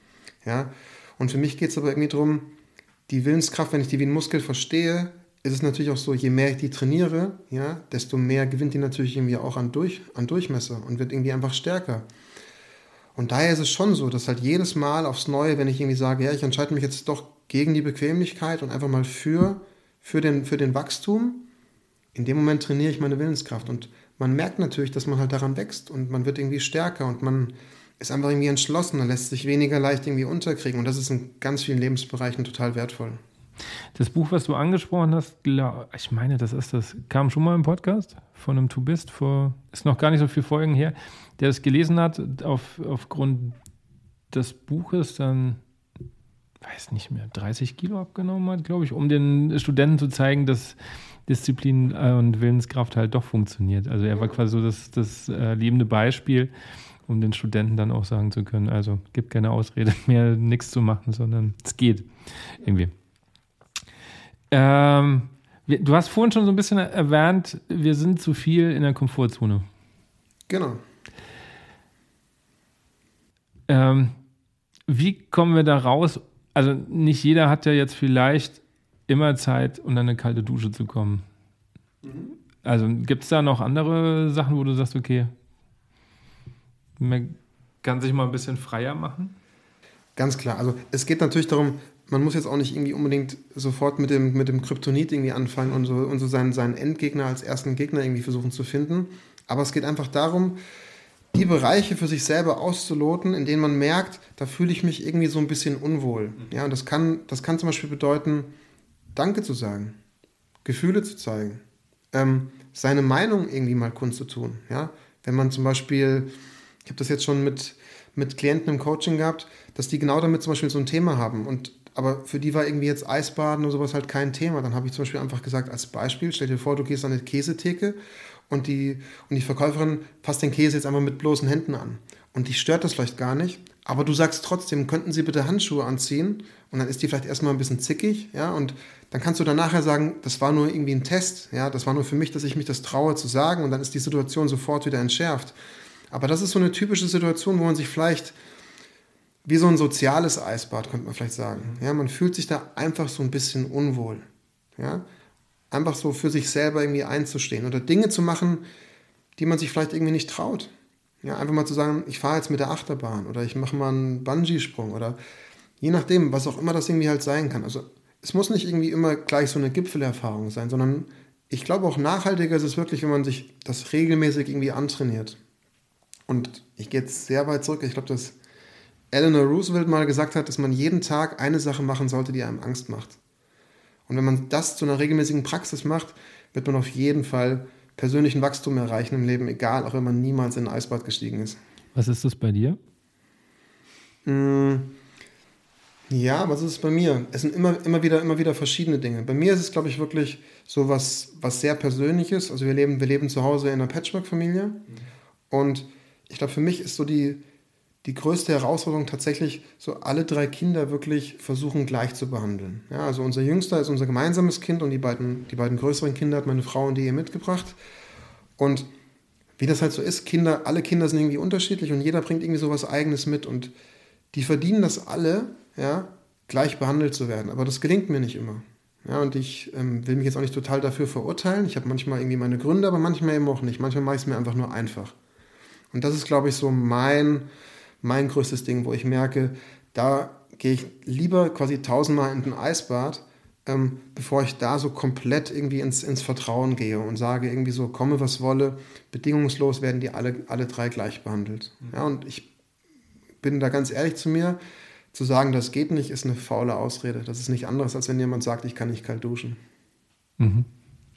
Ja? Und für mich geht es aber irgendwie darum, die Willenskraft, wenn ich die wie ein Muskel verstehe, ist es natürlich auch so, je mehr ich die trainiere, ja, desto mehr gewinnt die natürlich irgendwie auch an Durchmesser und wird irgendwie einfach stärker. Und daher ist es schon so, dass halt jedes Mal aufs Neue, wenn ich irgendwie sage, ja, ich entscheide mich jetzt doch gegen die Bequemlichkeit und einfach mal für den Wachstum, in dem Moment trainiere ich meine Willenskraft. Und man merkt natürlich, dass man halt daran wächst und man wird irgendwie stärker und man ist einfach irgendwie entschlossener, lässt sich weniger leicht irgendwie unterkriegen. Und das ist in ganz vielen Lebensbereichen total wertvoll. Das Buch, was du angesprochen hast, ich meine, das kam schon mal im Podcast von einem Tubist, ist noch gar nicht so viele Folgen her, der es gelesen hat, aufgrund des Buches dann, weiß nicht mehr, 30 Kilo abgenommen hat, glaube ich, um den Studenten zu zeigen, dass Disziplin und Willenskraft halt doch funktioniert. Also er war quasi so das lebende Beispiel, um den Studenten dann auch sagen zu können, also gibt keine Ausrede mehr, nichts zu machen, sondern es geht irgendwie. Du hast vorhin schon so ein bisschen erwähnt, wir sind zu viel in der Komfortzone. Genau. Wie kommen wir da raus? Also nicht jeder hat ja jetzt vielleicht immer Zeit, unter eine kalte Dusche zu kommen. Also gibt es da noch andere Sachen, wo du sagst, okay, man kann sich mal ein bisschen freier machen? Ganz klar. Also es geht natürlich darum, man muss jetzt auch nicht irgendwie unbedingt sofort mit dem Kryptonit irgendwie anfangen und so seinen Endgegner als ersten Gegner irgendwie versuchen zu finden. Aber es geht einfach darum, die Bereiche für sich selber auszuloten, in denen man merkt, da fühle ich mich irgendwie so ein bisschen unwohl. Ja, und das kann zum Beispiel bedeuten, Danke zu sagen, Gefühle zu zeigen, seine Meinung irgendwie mal kundzutun. Ja? Wenn man zum Beispiel, ich habe das jetzt schon mit Klienten im Coaching gehabt, dass die genau damit zum Beispiel so ein Thema haben aber für die war irgendwie jetzt Eisbaden oder sowas halt kein Thema. Dann habe ich zum Beispiel einfach gesagt, als Beispiel, stell dir vor, du gehst an eine Käsetheke und die Verkäuferin fasst den Käse jetzt einfach mit bloßen Händen an. Und die stört das vielleicht gar nicht, aber du sagst trotzdem, könnten Sie bitte Handschuhe anziehen? Und dann ist die vielleicht erstmal ein bisschen zickig, ja, und dann kannst du dann nachher sagen, das war nur irgendwie ein Test, ja, das war nur für mich, dass ich mich das traue zu sagen und dann ist die Situation sofort wieder entschärft. Aber das ist so eine typische Situation, wo man sich vielleicht wie so ein soziales Eisbad, könnte man vielleicht sagen. Ja, man fühlt sich da einfach so ein bisschen unwohl. Ja? Einfach so für sich selber irgendwie einzustehen oder Dinge zu machen, die man sich vielleicht irgendwie nicht traut. Ja, einfach mal zu sagen, ich fahre jetzt mit der Achterbahn oder ich mache mal einen Bungee-Sprung oder je nachdem, was auch immer das irgendwie halt sein kann. Also es muss nicht irgendwie immer gleich so eine Gipfelerfahrung sein, sondern ich glaube auch nachhaltiger ist es wirklich, wenn man sich das regelmäßig irgendwie antrainiert. Und ich gehe jetzt sehr weit zurück, ich glaube, das Eleanor Roosevelt mal gesagt hat, dass man jeden Tag eine Sache machen sollte, die einem Angst macht. Und wenn man das zu einer regelmäßigen Praxis macht, wird man auf jeden Fall persönlichen Wachstum erreichen im Leben, egal, auch wenn man niemals in ein Eisbad gestiegen ist. Was ist das bei dir? Ja, was ist es bei mir? Es sind immer wieder verschiedene Dinge. Bei mir ist es, glaube ich, wirklich so was sehr Persönliches. Also wir leben zu Hause in einer Patchwork-Familie. Und ich glaube, für mich ist so die größte Herausforderung tatsächlich, so alle 3 Kinder wirklich versuchen gleich zu behandeln. Ja, also unser Jüngster ist unser gemeinsames Kind und die beiden größeren Kinder hat meine Frau und die Ehe mitgebracht. Und wie das halt so ist, alle Kinder sind irgendwie unterschiedlich und jeder bringt irgendwie so was Eigenes mit und die verdienen das alle, ja, gleich behandelt zu werden. Aber das gelingt mir nicht immer. Ja, und ich will mich jetzt auch nicht total dafür verurteilen. Ich habe manchmal irgendwie meine Gründe, aber manchmal eben auch nicht. Manchmal mache ich es mir einfach nur einfach. Und das ist, glaube ich, so mein größtes Ding, wo ich merke, da gehe ich lieber quasi 1000-mal in ein Eisbad, bevor ich da so komplett irgendwie ins Vertrauen gehe und sage irgendwie so, komme was wolle, bedingungslos werden die alle 3 gleich behandelt. Ja, und ich bin da ganz ehrlich zu mir, zu sagen, das geht nicht, ist eine faule Ausrede. Das ist nicht anderes, als wenn jemand sagt, ich kann nicht kalt duschen. Mhm.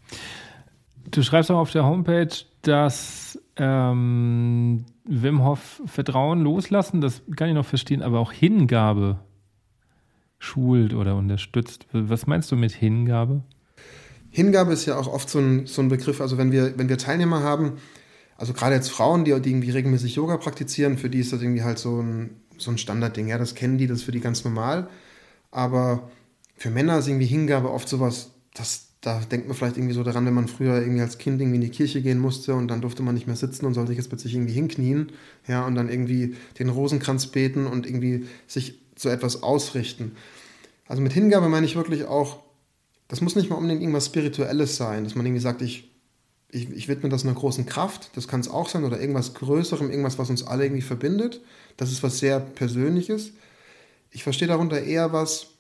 Du schreibst auch auf der Homepage, dass Wim Hof Vertrauen loslassen, das kann ich noch verstehen, aber auch Hingabe schult oder unterstützt. Was meinst du mit Hingabe? Hingabe ist ja auch oft so ein Begriff, also wenn wir Teilnehmer haben, also gerade jetzt Frauen, die irgendwie regelmäßig Yoga praktizieren, für die ist das irgendwie halt so ein Standardding. Ja, das kennen die, das ist für die ganz normal. Aber für Männer ist irgendwie Hingabe oft sowas, da denkt man vielleicht irgendwie so daran, wenn man früher irgendwie als Kind irgendwie in die Kirche gehen musste und dann durfte man nicht mehr sitzen und sollte sich jetzt plötzlich irgendwie hinknien, ja, und dann irgendwie den Rosenkranz beten und irgendwie sich so etwas ausrichten. Also mit Hingabe meine ich wirklich auch, das muss nicht mal unbedingt irgendwas Spirituelles sein, dass man irgendwie sagt, ich widme das einer großen Kraft, das kann es auch sein, oder irgendwas Größerem, irgendwas, was uns alle irgendwie verbindet. Das ist was sehr Persönliches. Ich verstehe darunter eher was,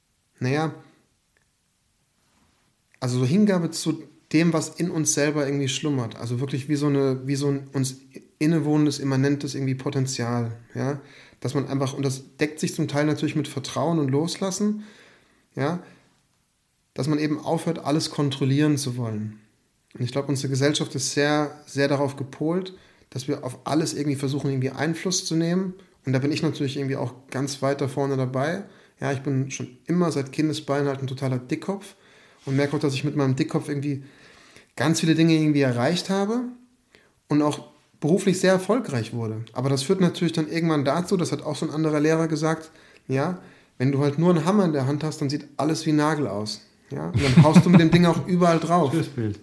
also so Hingabe zu dem, was in uns selber irgendwie schlummert. Also wirklich wie so ein uns innewohnendes, immanentes irgendwie Potenzial. Ja? Dass man einfach, und das deckt sich zum Teil natürlich mit Vertrauen und Loslassen, ja? Dass man eben aufhört, alles kontrollieren zu wollen. Und ich glaube, unsere Gesellschaft ist sehr, sehr darauf gepolt, dass wir auf alles irgendwie versuchen, irgendwie Einfluss zu nehmen. Und da bin ich natürlich irgendwie auch ganz weit da vorne dabei. Ja, ich bin schon immer seit Kindesbeinen halt ein totaler Dickkopf und merke auch, dass ich mit meinem Dickkopf irgendwie ganz viele Dinge irgendwie erreicht habe und auch beruflich sehr erfolgreich wurde. Aber das führt natürlich dann irgendwann dazu, das hat auch so ein anderer Lehrer gesagt, ja, wenn du halt nur einen Hammer in der Hand hast, dann sieht alles wie Nagel aus. Ja? Und dann haust du mit dem Ding auch überall drauf. Schönes Bild.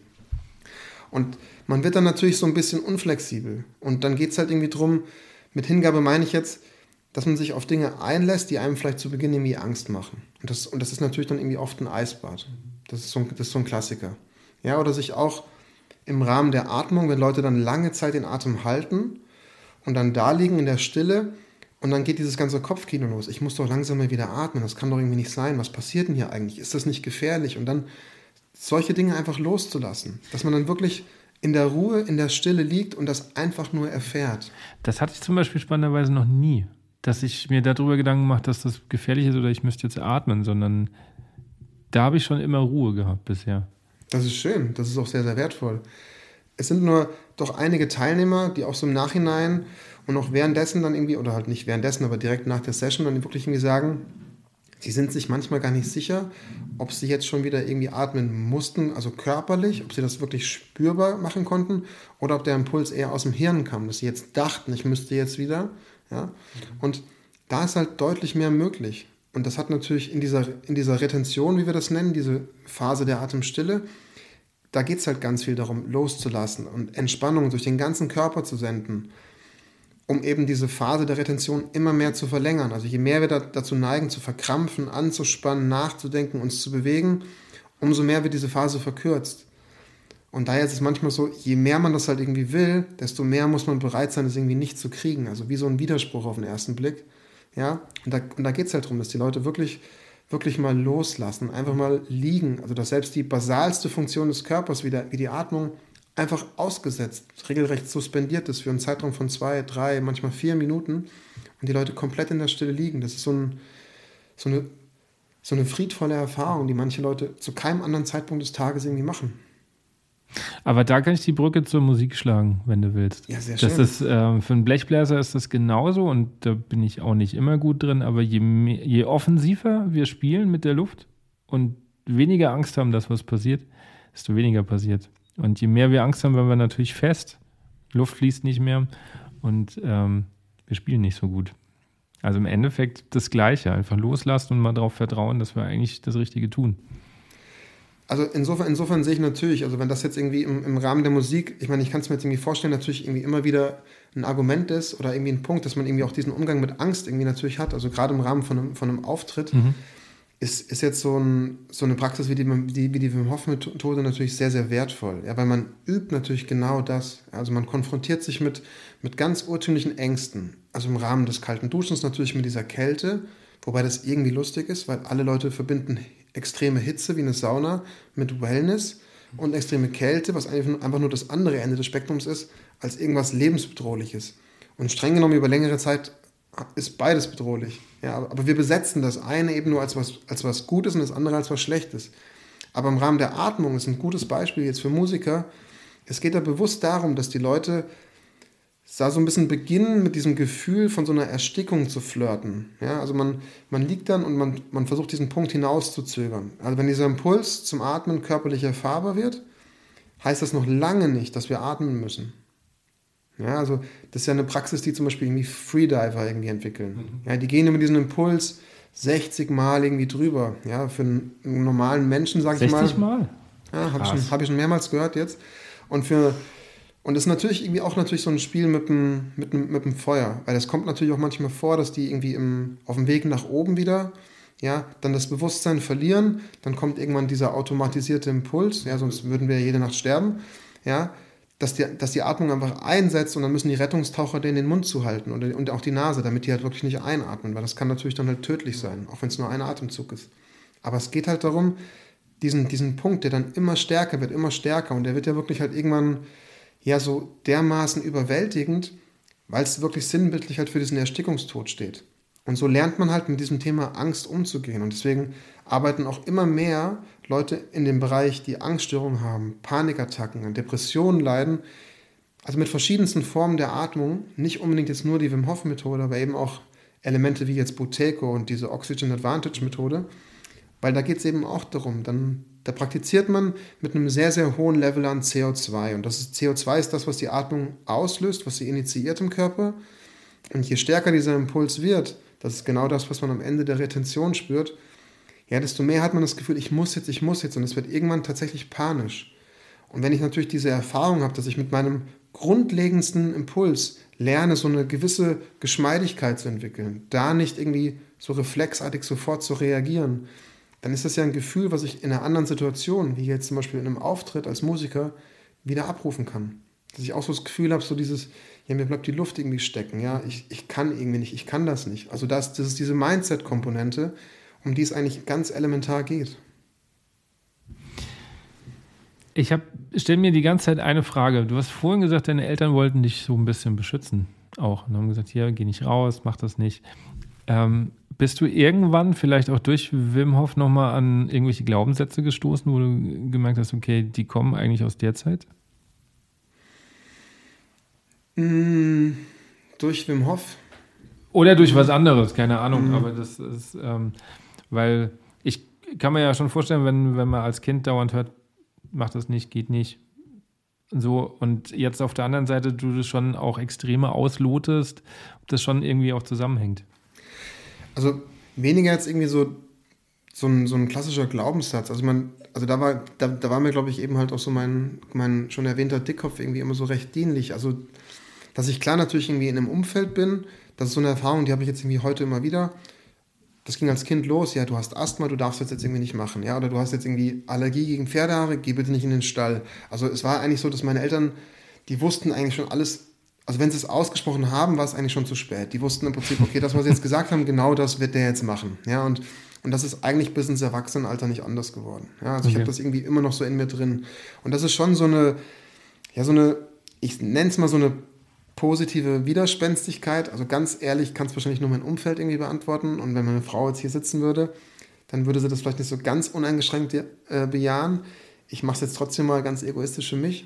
Und man wird dann natürlich so ein bisschen unflexibel. Und dann geht es halt irgendwie drum, mit Hingabe meine ich jetzt, dass man sich auf Dinge einlässt, die einem vielleicht zu Beginn irgendwie Angst machen. Und das ist natürlich dann irgendwie oft ein Eisbad. Das ist so ein Klassiker. Ja, oder sich auch im Rahmen der Atmung, wenn Leute dann lange Zeit den Atem halten und dann da liegen in der Stille und dann geht dieses ganze Kopfkino los. Ich muss doch langsam mal wieder atmen, das kann doch irgendwie nicht sein. Was passiert denn hier eigentlich? Ist das nicht gefährlich? Und dann solche Dinge einfach loszulassen. Dass man dann wirklich in der Ruhe, in der Stille liegt und das einfach nur erfährt. Das hatte ich zum Beispiel spannenderweise noch nie, dass ich mir darüber Gedanken mache, dass das gefährlich ist oder ich müsste jetzt atmen, sondern da habe ich schon immer Ruhe gehabt bisher. Das ist schön, das ist auch sehr, sehr wertvoll. Es sind nur doch einige Teilnehmer, die auch so im Nachhinein und auch währenddessen dann irgendwie, oder halt nicht währenddessen, aber direkt nach der Session dann wirklich irgendwie sagen, sie sind sich manchmal gar nicht sicher, ob sie jetzt schon wieder irgendwie atmen mussten, also körperlich, ob sie das wirklich spürbar machen konnten oder ob der Impuls eher aus dem Hirn kam, dass sie jetzt dachten, ich müsste jetzt wieder. Ja? Und da ist halt deutlich mehr möglich. Und das hat natürlich in dieser Retention, wie wir das nennen, diese Phase der Atemstille, da geht es halt ganz viel darum, loszulassen und Entspannung durch den ganzen Körper zu senden, um eben diese Phase der Retention immer mehr zu verlängern. Also je mehr wir dazu neigen, zu verkrampfen, anzuspannen, nachzudenken, uns zu bewegen, umso mehr wird diese Phase verkürzt. Und daher ist es manchmal so, je mehr man das halt irgendwie will, desto mehr muss man bereit sein, das irgendwie nicht zu kriegen. Also wie so ein Widerspruch auf den ersten Blick. Ja? Und da geht es halt darum, dass die Leute wirklich mal loslassen, einfach mal liegen. Also dass selbst die basalste Funktion des Körpers, wie die Atmung, einfach ausgesetzt, regelrecht suspendiert ist für einen Zeitraum von 2, 3, manchmal 4 Minuten und die Leute komplett in der Stille liegen. Das ist so eine friedvolle Erfahrung, die manche Leute zu keinem anderen Zeitpunkt des Tages irgendwie machen. Aber da kann ich die Brücke zur Musik schlagen, wenn du willst. Ja, sehr schön. Das ist, für einen Blechbläser ist das genauso und da bin ich auch nicht immer gut drin, aber je offensiver wir spielen mit der Luft und weniger Angst haben, dass was passiert, desto weniger passiert. Und je mehr wir Angst haben, werden wir natürlich fest, Luft fließt nicht mehr und wir spielen nicht so gut. Also im Endeffekt das Gleiche, einfach loslassen und mal darauf vertrauen, dass wir eigentlich das Richtige tun. Also insofern sehe ich natürlich, also wenn das jetzt irgendwie im Rahmen der Musik, ich meine, ich kann es mir jetzt irgendwie vorstellen, natürlich irgendwie immer wieder ein Argument ist oder irgendwie ein Punkt, dass man irgendwie auch diesen Umgang mit Angst irgendwie natürlich hat, also gerade im Rahmen von einem Auftritt, ist jetzt so eine Praxis wie die Wim Hof Methode natürlich sehr, sehr wertvoll, ja, weil man übt natürlich genau das, also man konfrontiert sich mit ganz urtümlichen Ängsten, also im Rahmen des kalten Duschens natürlich mit dieser Kälte, wobei das irgendwie lustig ist, weil alle Leute verbinden extreme Hitze wie eine Sauna mit Wellness und extreme Kälte, was einfach nur das andere Ende des Spektrums ist, als irgendwas lebensbedrohliches. Und streng genommen über längere Zeit ist beides bedrohlich. Ja, aber wir besetzen das eine eben nur als was Gutes und das andere als was Schlechtes. Aber im Rahmen der Atmung ist ein gutes Beispiel jetzt für Musiker. Es geht da bewusst darum, dass die Leute da so ein bisschen beginnen, mit diesem Gefühl von so einer Erstickung zu flirten. Ja, also man liegt dann und man versucht, diesen Punkt hinauszuzögern. Also wenn dieser Impuls zum Atmen körperlich erfahrbar wird, heißt das noch lange nicht, dass wir atmen müssen. Ja, also das ist ja eine Praxis, die zum Beispiel irgendwie Freediver irgendwie entwickeln. Ja, die gehen über diesen Impuls 60 Mal irgendwie drüber. Ja, für einen normalen Menschen, sage ich mal. 60 Mal? Ja, habe ich schon mehrmals gehört jetzt. Und das ist natürlich irgendwie auch so ein Spiel mit dem Feuer. Weil es kommt natürlich auch manchmal vor, dass die irgendwie auf dem Weg nach oben wieder, ja, dann das Bewusstsein verlieren. Dann kommt irgendwann dieser automatisierte Impuls, ja, sonst würden wir jede Nacht sterben, ja, dass die Atmung einfach einsetzt und dann müssen die Rettungstaucher denen den Mund zuhalten und auch die Nase, damit die halt wirklich nicht einatmen, weil das kann natürlich dann halt tödlich sein, auch wenn es nur ein Atemzug ist. Aber es geht halt darum, diesen Punkt, der dann immer stärker wird und der wird ja wirklich halt irgendwann ja so dermaßen überwältigend, weil es wirklich sinnbildlich halt für diesen Erstickungstod steht. Und so lernt man halt mit diesem Thema Angst umzugehen. Und deswegen arbeiten auch immer mehr Leute in dem Bereich, die Angststörungen haben, Panikattacken, an Depressionen leiden, also mit verschiedensten Formen der Atmung, nicht unbedingt jetzt nur die Wim Hof Methode, aber eben auch Elemente wie jetzt Buteyko und diese Oxygen Advantage Methode, weil da geht es eben auch darum, da praktiziert man mit einem sehr, sehr hohen Level an CO2 und CO2 ist das, was die Atmung auslöst, was sie initiiert im Körper und je stärker dieser Impuls wird, das ist genau das, was man am Ende der Retention spürt, ja, desto mehr hat man das Gefühl, ich muss jetzt und es wird irgendwann tatsächlich panisch. Und wenn ich natürlich diese Erfahrung habe, dass ich mit meinem grundlegendsten Impuls lerne, so eine gewisse Geschmeidigkeit zu entwickeln, da nicht irgendwie so reflexartig sofort zu reagieren, dann ist das ja ein Gefühl, was ich in einer anderen Situation, wie jetzt zum Beispiel in einem Auftritt als Musiker, wieder abrufen kann. Dass ich auch so das Gefühl habe, so dieses, ja, mir bleibt die Luft irgendwie stecken, ja, ich kann irgendwie nicht, ich kann das nicht. Also das ist diese Mindset-Komponente, um die es eigentlich ganz elementar geht. Ich stelle mir die ganze Zeit eine Frage. Du hast vorhin gesagt, deine Eltern wollten dich so ein bisschen beschützen auch und haben gesagt, hier, geh nicht raus, mach das nicht. Bist du irgendwann vielleicht auch durch Wim Hof nochmal an irgendwelche Glaubenssätze gestoßen, wo du gemerkt hast, okay, die kommen eigentlich aus der Zeit? Durch Wim Hof? Oder durch was anderes, keine Ahnung. Aber das ist, weil ich kann mir ja schon vorstellen, wenn man als Kind dauernd hört, mach das nicht, geht nicht. So, und jetzt auf der anderen Seite du das schon auch Extreme auslotest, ob das schon irgendwie auch zusammenhängt. Also weniger jetzt irgendwie so ein klassischer Glaubenssatz. Also da war mir, glaube ich, eben halt auch so mein schon erwähnter Dickkopf irgendwie immer so recht dienlich. Also, dass ich klar natürlich irgendwie in einem Umfeld bin, das ist so eine Erfahrung, die habe ich jetzt irgendwie heute immer wieder. Das ging als Kind los, ja, du hast Asthma, du darfst das jetzt irgendwie nicht machen, ja, oder du hast jetzt irgendwie Allergie gegen Pferdehaare, geh bitte nicht in den Stall. Also es war eigentlich so, dass meine Eltern, die wussten eigentlich schon alles, also wenn sie es ausgesprochen haben, war es eigentlich schon zu spät. Die wussten im Prinzip, okay, das, was sie jetzt gesagt haben, genau das wird der jetzt machen, ja, und das ist eigentlich bis ins Erwachsenenalter nicht anders geworden. Ja, also ich habe das irgendwie immer noch so in mir drin. Und das ist schon so eine ja, ich nenne es mal so eine positive Widerspenstigkeit. Also ganz ehrlich kann es wahrscheinlich nur mein Umfeld irgendwie beantworten. Und wenn meine Frau jetzt hier sitzen würde, dann würde sie das vielleicht nicht so ganz uneingeschränkt bejahen. Ich mache es jetzt trotzdem mal ganz egoistisch für mich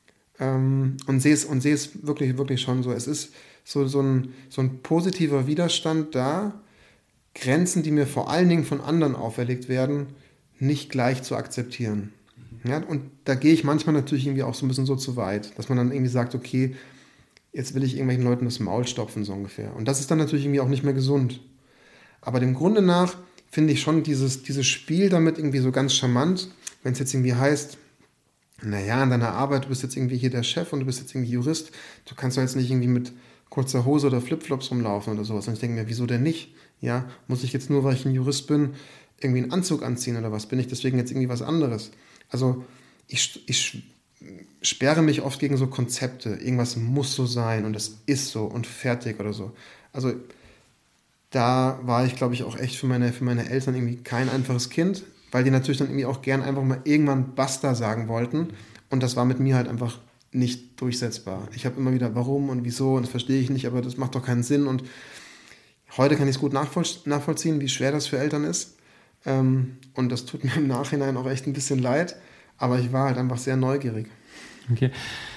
und sehe es wirklich, wirklich schon so. Es ist so ein positiver Widerstand da, Grenzen, die mir vor allen Dingen von anderen auferlegt werden, nicht gleich zu akzeptieren. Ja, und da gehe ich manchmal natürlich irgendwie auch so ein bisschen so zu weit, dass man dann irgendwie sagt, okay, jetzt will ich irgendwelchen Leuten das Maul stopfen, so ungefähr. Und das ist dann natürlich irgendwie auch nicht mehr gesund. Aber dem Grunde nach finde ich schon dieses Spiel damit irgendwie so ganz charmant, wenn es jetzt irgendwie heißt, naja, in deiner Arbeit, du bist jetzt irgendwie hier der Chef und du bist jetzt irgendwie Jurist, du kannst doch jetzt nicht irgendwie mit kurzer Hose oder Flipflops rumlaufen oder sowas. Und ich denke mir, wieso denn nicht? Ja, muss ich jetzt nur, weil ich ein Jurist bin, irgendwie einen Anzug anziehen oder was? Bin ich deswegen jetzt irgendwie was anderes? Also ich sperre mich oft gegen so Konzepte. Irgendwas muss so sein und es ist so und fertig oder so. Also da war ich, glaube ich, auch echt für meine Eltern irgendwie kein einfaches Kind, weil die natürlich dann irgendwie auch gern einfach mal irgendwann Basta sagen wollten. Und das war mit mir halt einfach nicht durchsetzbar. Ich habe immer wieder warum und wieso und das verstehe ich nicht, aber das macht doch keinen Sinn. Und heute kann ich es gut nachvollziehen, wie schwer das für Eltern ist. Und das tut mir im Nachhinein auch echt ein bisschen leid. Aber ich war halt einfach sehr neugierig. Okay.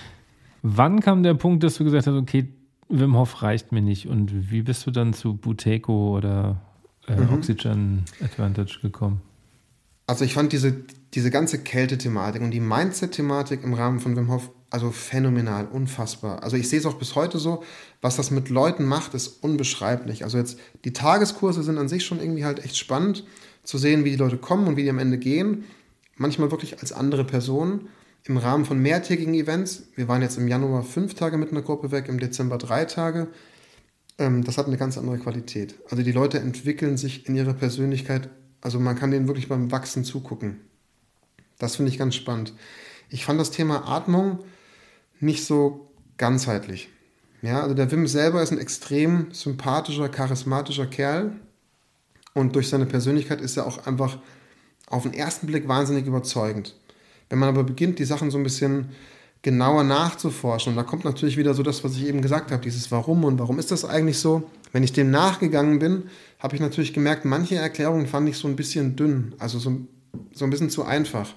Wann kam der Punkt, dass du gesagt hast, okay, Wim Hof reicht mir nicht? Und wie bist du dann zu Buteyko oder Oxygen Advantage gekommen? Also ich fand diese ganze Kälte-Thematik und die Mindset-Thematik im Rahmen von Wim Hof also phänomenal, unfassbar. Also ich sehe es auch bis heute so, was das mit Leuten macht, ist unbeschreiblich. Also jetzt die Tageskurse sind an sich schon irgendwie halt echt spannend, zu sehen, wie die Leute kommen und wie die am Ende gehen. Manchmal wirklich als andere Personen im Rahmen von mehrtägigen Events. Wir waren jetzt im Januar 5 Tage mit einer Gruppe weg, im Dezember 3 Tage. Das hat eine ganz andere Qualität. Also die Leute entwickeln sich in ihrer Persönlichkeit, also man kann denen wirklich beim Wachsen zugucken. Das finde ich ganz spannend. Ich fand das Thema Atmung nicht so ganzheitlich. Ja, also der Wim selber ist ein extrem sympathischer, charismatischer Kerl und durch seine Persönlichkeit ist er auch einfach auf den ersten Blick wahnsinnig überzeugend. Wenn man aber beginnt, die Sachen so ein bisschen genauer nachzuforschen, und da kommt natürlich wieder so das, was ich eben gesagt habe, dieses Warum und warum ist das eigentlich so? Wenn ich dem nachgegangen bin, habe ich natürlich gemerkt, manche Erklärungen fand ich so ein bisschen dünn, also so ein bisschen zu einfach.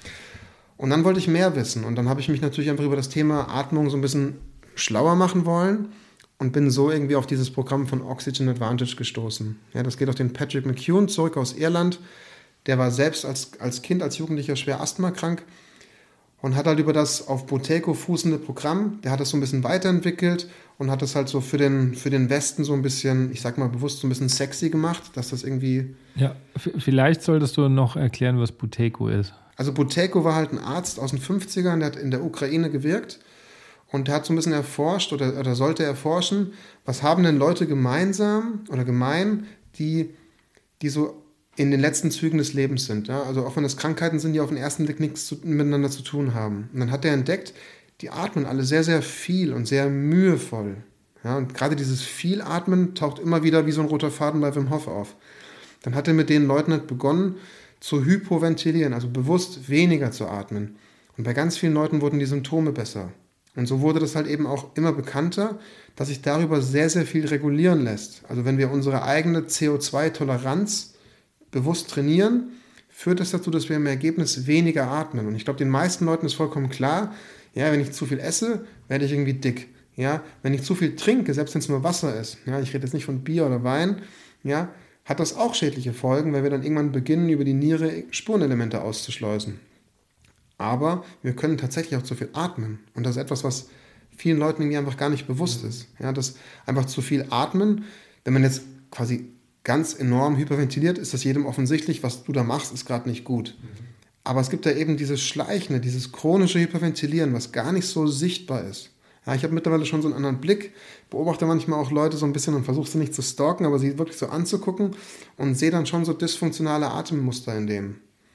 Und dann wollte ich mehr wissen und dann habe ich mich natürlich einfach über das Thema Atmung so ein bisschen schlauer machen wollen und bin so irgendwie auf dieses Programm von Oxygen Advantage gestoßen. Ja, das geht auf den Patrick McKeown zurück aus Irland. Der war selbst als Kind, als Jugendlicher schwer asthmakrank und hat halt über das auf Buteyko fußende Programm, der hat das so ein bisschen weiterentwickelt und hat das halt so für den Westen so ein bisschen, ich sag mal bewusst, so ein bisschen sexy gemacht, dass das irgendwie... Ja, vielleicht solltest du noch erklären, was Buteyko ist. Also Buteyko war halt ein Arzt aus den 50ern, der hat in der Ukraine gewirkt und der hat so ein bisschen erforscht oder sollte erforschen, was haben denn Leute gemeinsam oder gemein, die so in den letzten Zügen des Lebens sind. Ja? Also auch wenn das Krankheiten sind, die auf den ersten Blick nichts miteinander zu tun haben. Und dann hat er entdeckt, die atmen alle sehr, sehr viel und sehr mühevoll. Ja? Und gerade dieses Vielatmen taucht immer wieder wie so ein roter Faden bei Wim Hof auf. Dann hat er mit den Leuten halt begonnen, zu hypoventilieren, also bewusst weniger zu atmen. Und bei ganz vielen Leuten wurden die Symptome besser. Und so wurde das halt eben auch immer bekannter, dass sich darüber sehr, sehr viel regulieren lässt. Also wenn wir unsere eigene CO2-Toleranz bewusst trainieren, führt das dazu, dass wir im Ergebnis weniger atmen. Und ich glaube, den meisten Leuten ist vollkommen klar, ja, wenn ich zu viel esse, werde ich irgendwie dick. Ja, wenn ich zu viel trinke, selbst wenn es nur Wasser ist, ja, ich rede jetzt nicht von Bier oder Wein, ja, hat das auch schädliche Folgen, weil wir dann irgendwann beginnen, über die Niere Spurenelemente auszuschleusen. Aber wir können tatsächlich auch zu viel atmen. Und das ist etwas, was vielen Leuten irgendwie einfach gar nicht bewusst ist. Ja, dass einfach zu viel atmen, wenn man jetzt quasi ganz enorm hyperventiliert, ist das jedem offensichtlich, was du da machst, ist gerade nicht gut. Aber es gibt da eben dieses Schleichende, dieses chronische Hyperventilieren, was gar nicht so sichtbar ist. Ja, ich habe mittlerweile schon so einen anderen Blick, beobachte manchmal auch Leute so ein bisschen und versuche sie nicht zu stalken, aber sie wirklich so anzugucken und sehe dann schon so dysfunktionale Atemmuster in dem.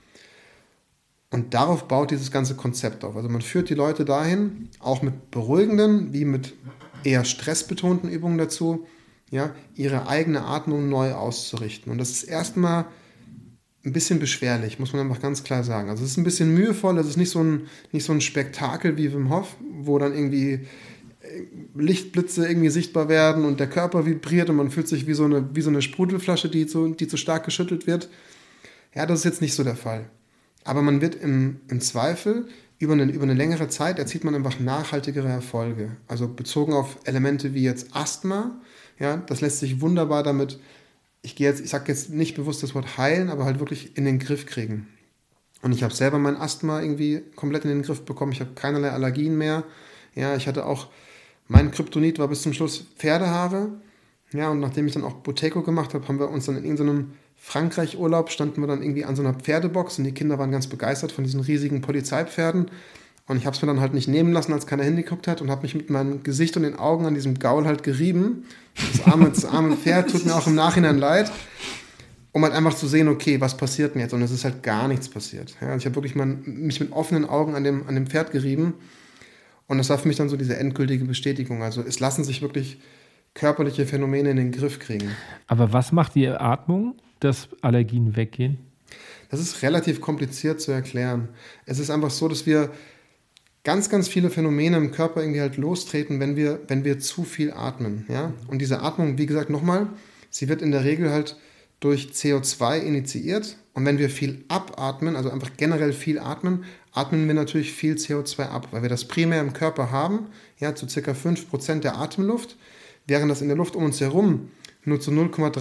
Und darauf baut dieses ganze Konzept auf. Also man führt die Leute dahin, auch mit beruhigenden, wie mit eher stressbetonten Übungen dazu, ja, ihre eigene Atmung neu auszurichten. Und das ist erstmal ein bisschen beschwerlich, muss man einfach ganz klar sagen. Also es ist ein bisschen mühevoll, es ist nicht so ein Spektakel wie Wim Hof, wo dann irgendwie Lichtblitze irgendwie sichtbar werden und der Körper vibriert und man fühlt sich wie so eine Sprudelflasche, die zu stark geschüttelt wird. Ja, das ist jetzt nicht so der Fall. Aber man wird im Zweifel über eine längere Zeit erzielt man einfach nachhaltigere Erfolge. Also bezogen auf Elemente wie jetzt Asthma, ja, das lässt sich wunderbar damit, ich sage jetzt nicht bewusst das Wort heilen, aber halt wirklich in den Griff kriegen. Und ich habe selber mein Asthma irgendwie komplett in den Griff bekommen. Ich habe keinerlei Allergien mehr. Ja, ich hatte auch, mein Kryptonit war bis zum Schluss Pferdehaare. Ja, und nachdem ich dann auch Boteco gemacht habe, haben wir uns dann in irgendeinem Frankreich-Urlaub, standen wir dann irgendwie an so einer Pferdebox und die Kinder waren ganz begeistert von diesen riesigen Polizeipferden. Und ich habe es mir dann halt nicht nehmen lassen, als keiner hingeguckt hat und habe mich mit meinem Gesicht und den Augen an diesem Gaul halt gerieben. Das arme Pferd tut mir auch im Nachhinein leid, um halt einfach zu sehen, okay, was passiert denn jetzt? Und es ist halt gar nichts passiert. Ja, ich habe wirklich mich mit offenen Augen an dem Pferd gerieben und das war für mich dann so diese endgültige Bestätigung. Also es lassen sich wirklich körperliche Phänomene in den Griff kriegen. Aber was macht die Atmung, dass Allergien weggehen? Das ist relativ kompliziert zu erklären. Es ist einfach so, dass wir ganz, ganz viele Phänomene im Körper irgendwie halt lostreten, wenn wir zu viel atmen. Ja? Und diese Atmung, wie gesagt, nochmal, sie wird in der Regel halt durch CO2 initiiert. Und wenn wir viel abatmen, also einfach generell viel atmen, atmen wir natürlich viel CO2 ab, weil wir das primär im Körper haben, ja, zu ca. 5% der Atemluft, während das in der Luft um uns herum nur zu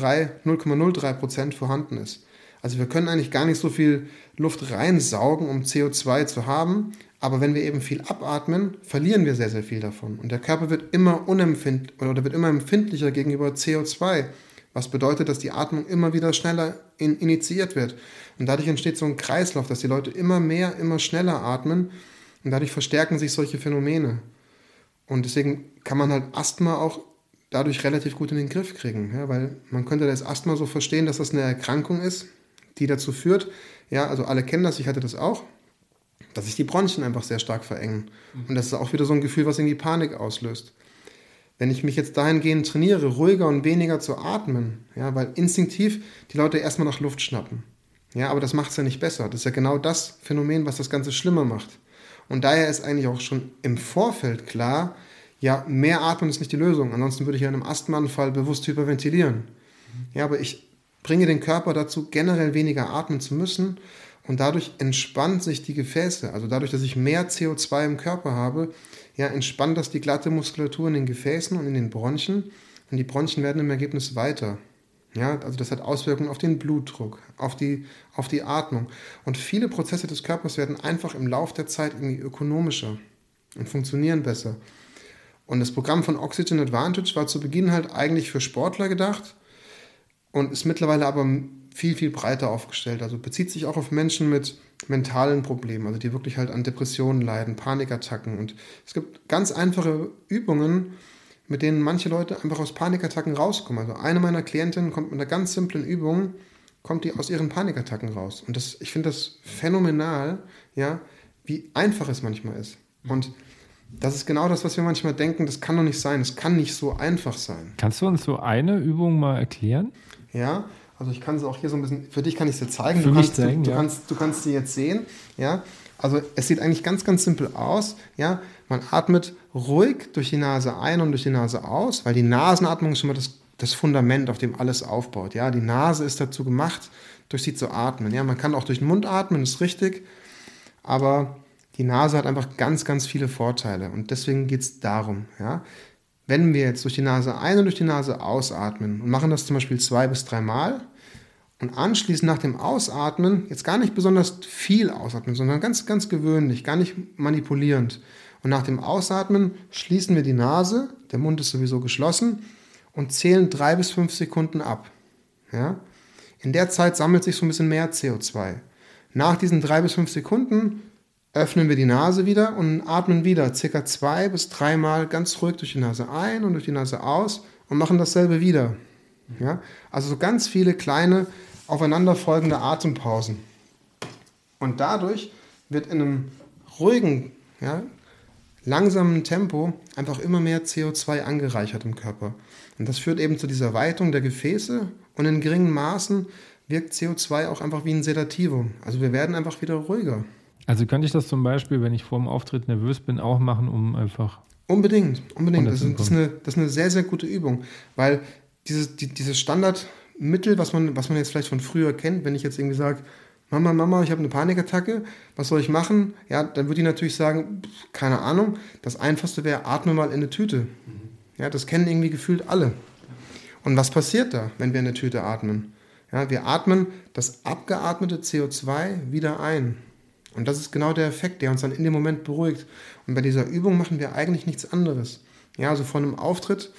0,03% vorhanden ist. Also wir können eigentlich gar nicht so viel Luft reinsaugen, um CO2 zu haben, aber wenn wir eben viel abatmen, verlieren wir sehr, sehr viel davon. Und der Körper wird immer empfindlicher gegenüber CO2, was bedeutet, dass die Atmung immer wieder schneller initiiert wird. Und dadurch entsteht so ein Kreislauf, dass die Leute immer mehr, immer schneller atmen und dadurch verstärken sich solche Phänomene. Und deswegen kann man halt Asthma auch dadurch relativ gut in den Griff kriegen, ja, weil man könnte das Asthma so verstehen, dass das eine Erkrankung ist, die dazu führt, ja, also alle kennen das, ich hatte das auch, dass sich die Bronchien einfach sehr stark verengen. Und das ist auch wieder so ein Gefühl, was irgendwie Panik auslöst. Wenn ich mich jetzt dahingehend trainiere, ruhiger und weniger zu atmen, ja, weil instinktiv die Leute erstmal nach Luft schnappen. Ja, aber das macht es ja nicht besser. Das ist ja genau das Phänomen, was das Ganze schlimmer macht. Und daher ist eigentlich auch schon im Vorfeld klar, ja, mehr atmen ist nicht die Lösung. Ansonsten würde ich ja in einem Asthmaanfall bewusst hyperventilieren. Ja, aber ich bringe den Körper dazu, generell weniger atmen zu müssen. Und dadurch entspannt sich die Gefäße. Also dadurch, dass ich mehr CO2 im Körper habe, ja, entspannt das die glatte Muskulatur in den Gefäßen und in den Bronchien. Und die Bronchien werden im Ergebnis weiter. Ja, also das hat Auswirkungen auf den Blutdruck, auf die Atmung. Und viele Prozesse des Körpers werden einfach im Laufe der Zeit irgendwie ökonomischer und funktionieren besser. Und das Programm von Oxygen Advantage war zu Beginn halt eigentlich für Sportler gedacht und ist mittlerweile aber viel, viel breiter aufgestellt. Also bezieht sich auch auf Menschen mit mentalen Problemen, also die wirklich halt an Depressionen leiden, Panikattacken. Und es gibt ganz einfache Übungen, mit denen manche Leute einfach aus Panikattacken rauskommen. Also eine meiner Klientinnen kommt mit einer ganz simplen Übung, kommt die aus ihren Panikattacken raus. Und ich finde das phänomenal, ja, wie einfach es manchmal ist. Und das ist genau das, was wir manchmal denken, das kann doch nicht sein, es kann nicht so einfach sein. Kannst du uns so eine Übung mal erklären? Ja, also ich kann es auch hier so ein bisschen, für dich kann ich es dir zeigen. Für mich zeigen, du kannst sie jetzt sehen, ja. Also es sieht eigentlich ganz, ganz simpel aus, ja. Man atmet ruhig durch die Nase ein und durch die Nase aus, weil die Nasenatmung ist schon mal das Fundament, auf dem alles aufbaut, ja. Die Nase ist dazu gemacht, durch sie zu atmen, ja. Man kann auch durch den Mund atmen, ist richtig, aber die Nase hat einfach ganz, ganz viele Vorteile und deswegen geht es darum, ja. Wenn wir jetzt durch die Nase ein- und durch die Nase ausatmen und machen das zum Beispiel 2 bis 3 Mal und anschließend nach dem Ausatmen jetzt gar nicht besonders viel ausatmen, sondern ganz, ganz gewöhnlich, gar nicht manipulierend. Und nach dem Ausatmen schließen wir die Nase, der Mund ist sowieso geschlossen und zählen 3 bis 5 Sekunden ab. Ja? In der Zeit sammelt sich so ein bisschen mehr CO2. Nach diesen 3 bis 5 Sekunden öffnen wir die Nase wieder und atmen wieder ca. 2 bis 3 Mal ganz ruhig durch die Nase ein und durch die Nase aus und machen dasselbe wieder. Ja? Also so ganz viele kleine aufeinanderfolgende Atempausen. Und dadurch wird in einem ruhigen, ja, langsamen Tempo einfach immer mehr CO2 angereichert im Körper. Und das führt eben zu dieser Weitung der Gefäße und in geringen Maßen wirkt CO2 auch einfach wie ein Sedativum. Also wir werden einfach wieder ruhiger. Also könnte ich das zum Beispiel, wenn ich vor dem Auftritt nervös bin, auch machen, um einfach... Unbedingt. Das ist eine sehr, sehr gute Übung, weil dieses Standardmittel, was man jetzt vielleicht von früher kennt, wenn ich jetzt irgendwie sage, Mama, ich habe eine Panikattacke, was soll ich machen? Ja, dann würde ich natürlich sagen, keine Ahnung, das Einfachste wäre, atme mal in eine Tüte. Ja, das kennen irgendwie gefühlt alle. Und was passiert da, wenn wir in eine Tüte atmen? Ja, wir atmen das abgeatmete CO2 wieder ein. Und das ist genau der Effekt, der uns dann in dem Moment beruhigt. Und bei dieser Übung machen wir eigentlich nichts anderes. Ja, also von einem Auftritt,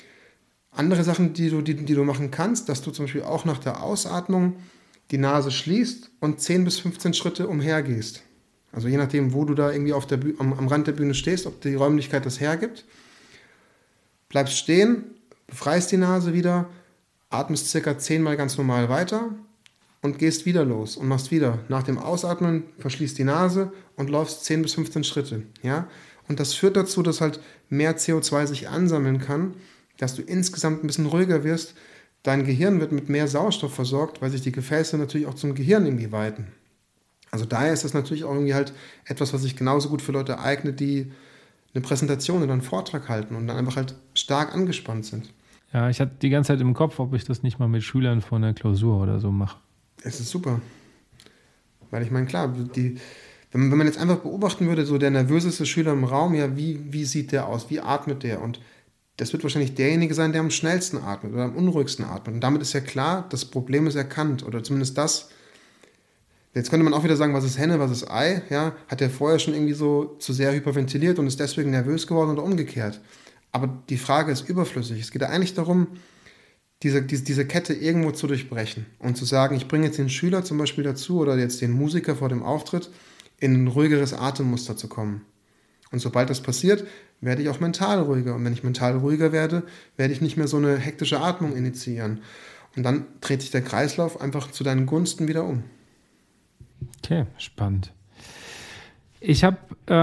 andere Sachen, die du machen kannst, dass du zum Beispiel auch nach der Ausatmung die Nase schließt und 10 bis 15 Schritte umhergehst. Also je nachdem, wo du da irgendwie am Rand der Bühne stehst, ob die Räumlichkeit das hergibt. Bleibst stehen, befreist die Nase wieder, atmest circa 10-mal ganz normal weiter und gehst wieder los und machst wieder. Nach dem Ausatmen verschließt die Nase und läufst 10 bis 15 Schritte. Ja? Und das führt dazu, dass halt mehr CO2 sich ansammeln kann, dass du insgesamt ein bisschen ruhiger wirst. Dein Gehirn wird mit mehr Sauerstoff versorgt, weil sich die Gefäße natürlich auch zum Gehirn irgendwie weiten. Also daher ist das natürlich auch irgendwie halt etwas, was sich genauso gut für Leute eignet, die eine Präsentation oder einen Vortrag halten und dann einfach halt stark angespannt sind. Ja, ich hatte die ganze Zeit im Kopf, ob ich das nicht mal mit Schülern vor einer Klausur oder so mache. Es ist super. Weil ich meine, klar, wenn man jetzt einfach beobachten würde, so der nervöseste Schüler im Raum, ja, wie sieht der aus, wie atmet der? Und das wird wahrscheinlich derjenige sein, der am schnellsten atmet oder am unruhigsten atmet. Und damit ist ja klar, das Problem ist erkannt oder zumindest das. Jetzt könnte man auch wieder sagen, was ist Henne, was ist Ei? Ja, hat der vorher schon irgendwie so zu sehr hyperventiliert und ist deswegen nervös geworden oder umgekehrt? Aber die Frage ist überflüssig. Es geht ja eigentlich darum, diese Kette irgendwo zu durchbrechen und zu sagen, ich bringe jetzt den Schüler zum Beispiel dazu oder jetzt den Musiker vor dem Auftritt, in ein ruhigeres Atemmuster zu kommen. Und sobald das passiert, werde ich auch mental ruhiger. Und wenn ich mental ruhiger werde, werde ich nicht mehr so eine hektische Atmung initiieren. Und dann dreht sich der Kreislauf einfach zu deinen Gunsten wieder um. Okay, spannend. Ich habe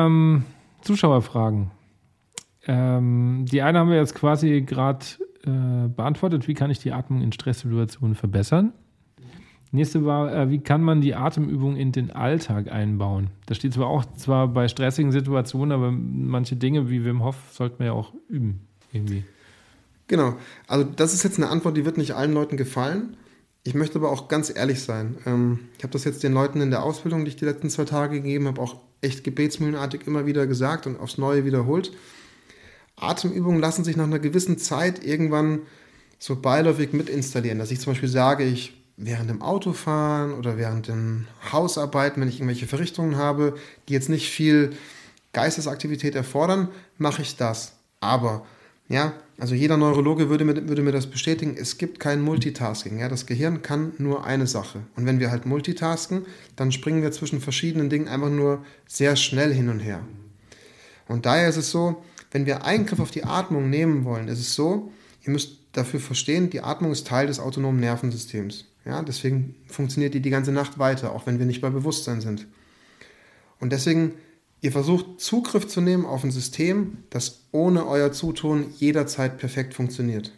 Zuschauerfragen. Die eine haben wir jetzt quasi gerade beantwortet. Wie kann ich die Atmung in Stresssituationen verbessern? Nächste war, wie kann man die Atemübung in den Alltag einbauen? Das steht zwar bei stressigen Situationen, aber manche Dinge wie Wim Hof sollte man ja auch üben irgendwie. Genau, also das ist jetzt eine Antwort, die wird nicht allen Leuten gefallen. Ich möchte aber auch ganz ehrlich sein. Ich habe das jetzt den Leuten in der Ausbildung, die ich die letzten 2 Tage gegeben habe, auch echt gebetsmühlenartig immer wieder gesagt und aufs Neue wiederholt. Atemübungen lassen sich nach einer gewissen Zeit irgendwann so beiläufig mit installieren. Dass ich zum Beispiel sage, ich während dem Autofahren oder während den Hausarbeiten, wenn ich irgendwelche Verrichtungen habe, die jetzt nicht viel Geistesaktivität erfordern, mache ich das. Aber, ja, also jeder Neurologe würde mir das bestätigen, es gibt kein Multitasking. Ja? Das Gehirn kann nur eine Sache. Und wenn wir halt multitasken, dann springen wir zwischen verschiedenen Dingen einfach nur sehr schnell hin und her. Und daher ist es so, wenn wir Eingriff auf die Atmung nehmen wollen, ist es so, ihr müsst dafür verstehen, die Atmung ist Teil des autonomen Nervensystems. Ja, deswegen funktioniert die ganze Nacht weiter, auch wenn wir nicht bei Bewusstsein sind. Und deswegen, ihr versucht Zugriff zu nehmen auf ein System, das ohne euer Zutun jederzeit perfekt funktioniert.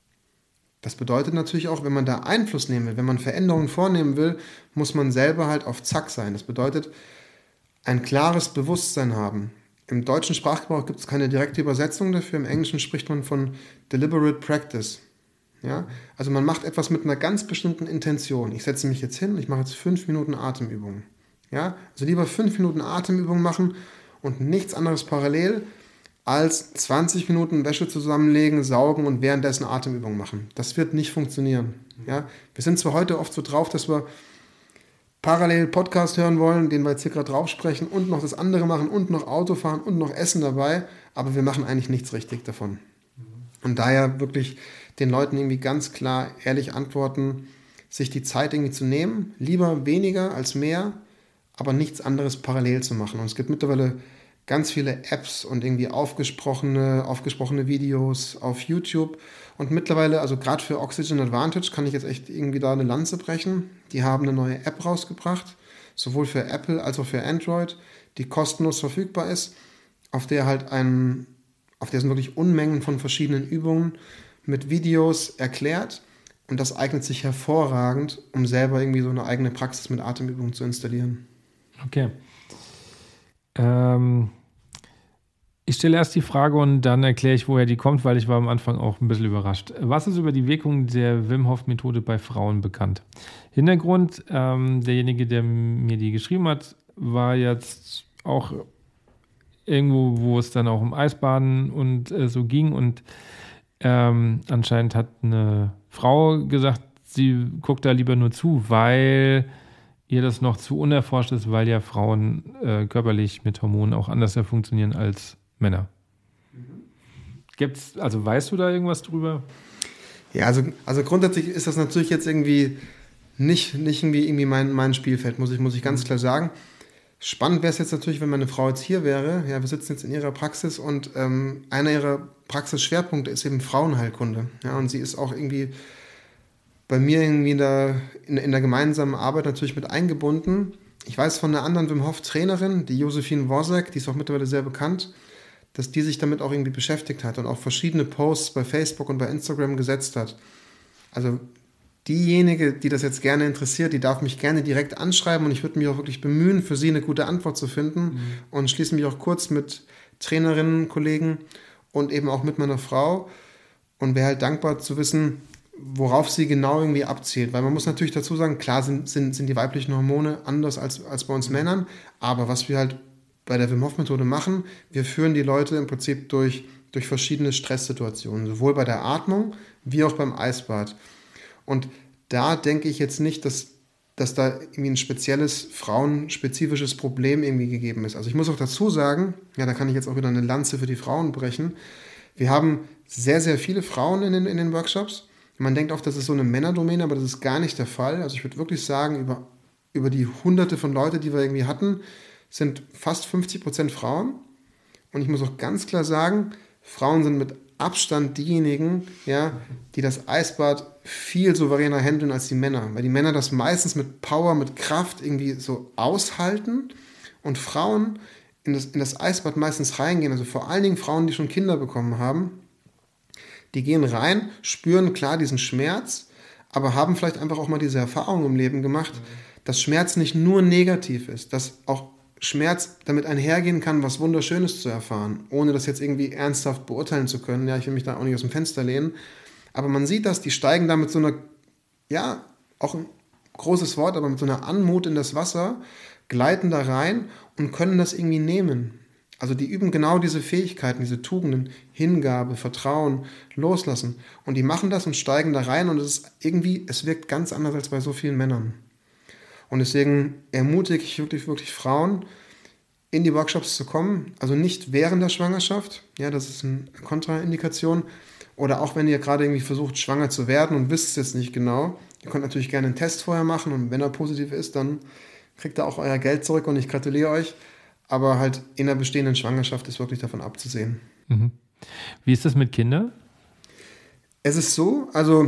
Das bedeutet natürlich auch, wenn man da Einfluss nehmen will, wenn man Veränderungen vornehmen will, muss man selber halt auf Zack sein. Das bedeutet, ein klares Bewusstsein haben. Im deutschen Sprachgebrauch gibt es keine direkte Übersetzung dafür. Im Englischen spricht man von deliberate practice. Ja? Also man macht etwas mit einer ganz bestimmten Intention. Ich setze mich jetzt hin, ich mache jetzt 5 Minuten Atemübungen. Ja? Also lieber 5 Minuten Atemübungen machen und nichts anderes parallel, als 20 Minuten Wäsche zusammenlegen, saugen und währenddessen Atemübungen machen. Das wird nicht funktionieren. Ja? Wir sind zwar heute oft so drauf, dass wir parallel Podcast hören wollen, den wir jetzt hier gerade drauf sprechen und noch das andere machen und noch Auto fahren und noch Essen dabei, aber wir machen eigentlich nichts richtig davon. Und daher wirklich den Leuten irgendwie ganz klar, ehrlich antworten, sich die Zeit irgendwie zu nehmen, lieber weniger als mehr, aber nichts anderes parallel zu machen. Und es gibt mittlerweile ganz viele Apps und irgendwie aufgesprochene Videos auf YouTube. Und mittlerweile, also gerade für Oxygen Advantage, kann ich jetzt echt irgendwie da eine Lanze brechen. Die haben eine neue App rausgebracht, sowohl für Apple als auch für Android, die kostenlos verfügbar ist, auf der sind wirklich Unmengen von verschiedenen Übungen mit Videos erklärt, Und das eignet sich hervorragend, um selber irgendwie so eine eigene Praxis mit Atemübungen zu installieren. Okay. Ich stelle erst die Frage und dann erkläre ich, woher die kommt, weil ich war am Anfang auch ein bisschen überrascht. Was ist über die Wirkung der Wim Hof Methode bei Frauen bekannt? Hintergrund, derjenige, der mir die geschrieben hat, war jetzt auch irgendwo, wo es dann auch um Eisbaden und so ging, und anscheinend hat eine Frau gesagt, sie guckt da lieber nur zu, weil ihr das noch zu unerforscht ist, weil ja Frauen körperlich mit Hormonen auch anders funktionieren als Männer. Weißt du da irgendwas drüber? Ja, also grundsätzlich ist das natürlich jetzt irgendwie nicht irgendwie mein Spielfeld, muss ich ganz klar sagen. Spannend wäre es jetzt natürlich, wenn meine Frau jetzt hier wäre. Ja, wir sitzen jetzt in ihrer Praxis und einer ihrer Praxisschwerpunkte ist eben Frauenheilkunde. Ja, und sie ist auch irgendwie bei mir irgendwie in der gemeinsamen Arbeit natürlich mit eingebunden. Ich weiß von einer anderen Wim Hof Trainerin, die Josephine Wozek, die ist auch mittlerweile sehr bekannt, dass die sich damit auch irgendwie beschäftigt hat und auch verschiedene Posts bei Facebook und bei Instagram gesetzt hat. Also diejenige, die das jetzt gerne interessiert, die darf mich gerne direkt anschreiben und ich würde mich auch wirklich bemühen, für sie eine gute Antwort zu finden und schließe mich auch kurz mit Trainerinnen, Kollegen und eben auch mit meiner Frau und wäre halt dankbar zu wissen, worauf sie genau irgendwie abzielt. Weil man muss natürlich dazu sagen, klar sind die weiblichen Hormone anders als bei uns Männern, aber was wir halt bei der Wim Hof Methode machen, wir führen die Leute im Prinzip durch verschiedene Stresssituationen, sowohl bei der Atmung wie auch beim Eisbad. Und da denke ich jetzt nicht, dass da irgendwie ein spezielles frauenspezifisches Problem irgendwie gegeben ist. Also ich muss auch dazu sagen, ja, da kann ich jetzt auch wieder eine Lanze für die Frauen brechen. Wir haben sehr, sehr viele Frauen in den Workshops. Man denkt oft, das ist so eine Männerdomäne, aber das ist gar nicht der Fall. Also ich würde wirklich sagen, über die Hunderte von Leuten, die wir irgendwie hatten, sind fast 50% Frauen. Und ich muss auch ganz klar sagen, Frauen sind mit Abstand diejenigen, ja, die das Eisbad viel souveräner handeln als die Männer. Weil die Männer das meistens mit Power, mit Kraft irgendwie so aushalten und Frauen in das Eisbad meistens reingehen. Also vor allen Dingen Frauen, die schon Kinder bekommen haben, die gehen rein, spüren klar diesen Schmerz, aber haben vielleicht einfach auch mal diese Erfahrung im Leben gemacht, dass Schmerz nicht nur negativ ist, dass auch Schmerz damit einhergehen kann, was Wunderschönes zu erfahren, ohne das jetzt irgendwie ernsthaft beurteilen zu können. Ja, ich will mich da auch nicht aus dem Fenster lehnen. Aber man sieht das, die steigen da mit so einer, ja, auch ein großes Wort, aber mit so einer Anmut in das Wasser, gleiten da rein und können das irgendwie nehmen. Also die üben genau diese Fähigkeiten, diese Tugenden, Hingabe, Vertrauen, Loslassen. Und die machen das und steigen da rein und es wirkt ganz anders als bei so vielen Männern. Und deswegen ermutige ich wirklich, wirklich Frauen, in die Workshops zu kommen. Also nicht während der Schwangerschaft, ja, das ist eine Kontraindikation. Oder auch wenn ihr gerade irgendwie versucht, schwanger zu werden und wisst es jetzt nicht genau. Ihr könnt natürlich gerne einen Test vorher machen und wenn er positiv ist, dann kriegt ihr auch euer Geld zurück und ich gratuliere euch. Aber halt in der bestehenden Schwangerschaft ist wirklich davon abzusehen. Mhm. Wie ist das mit Kindern? Es ist so, also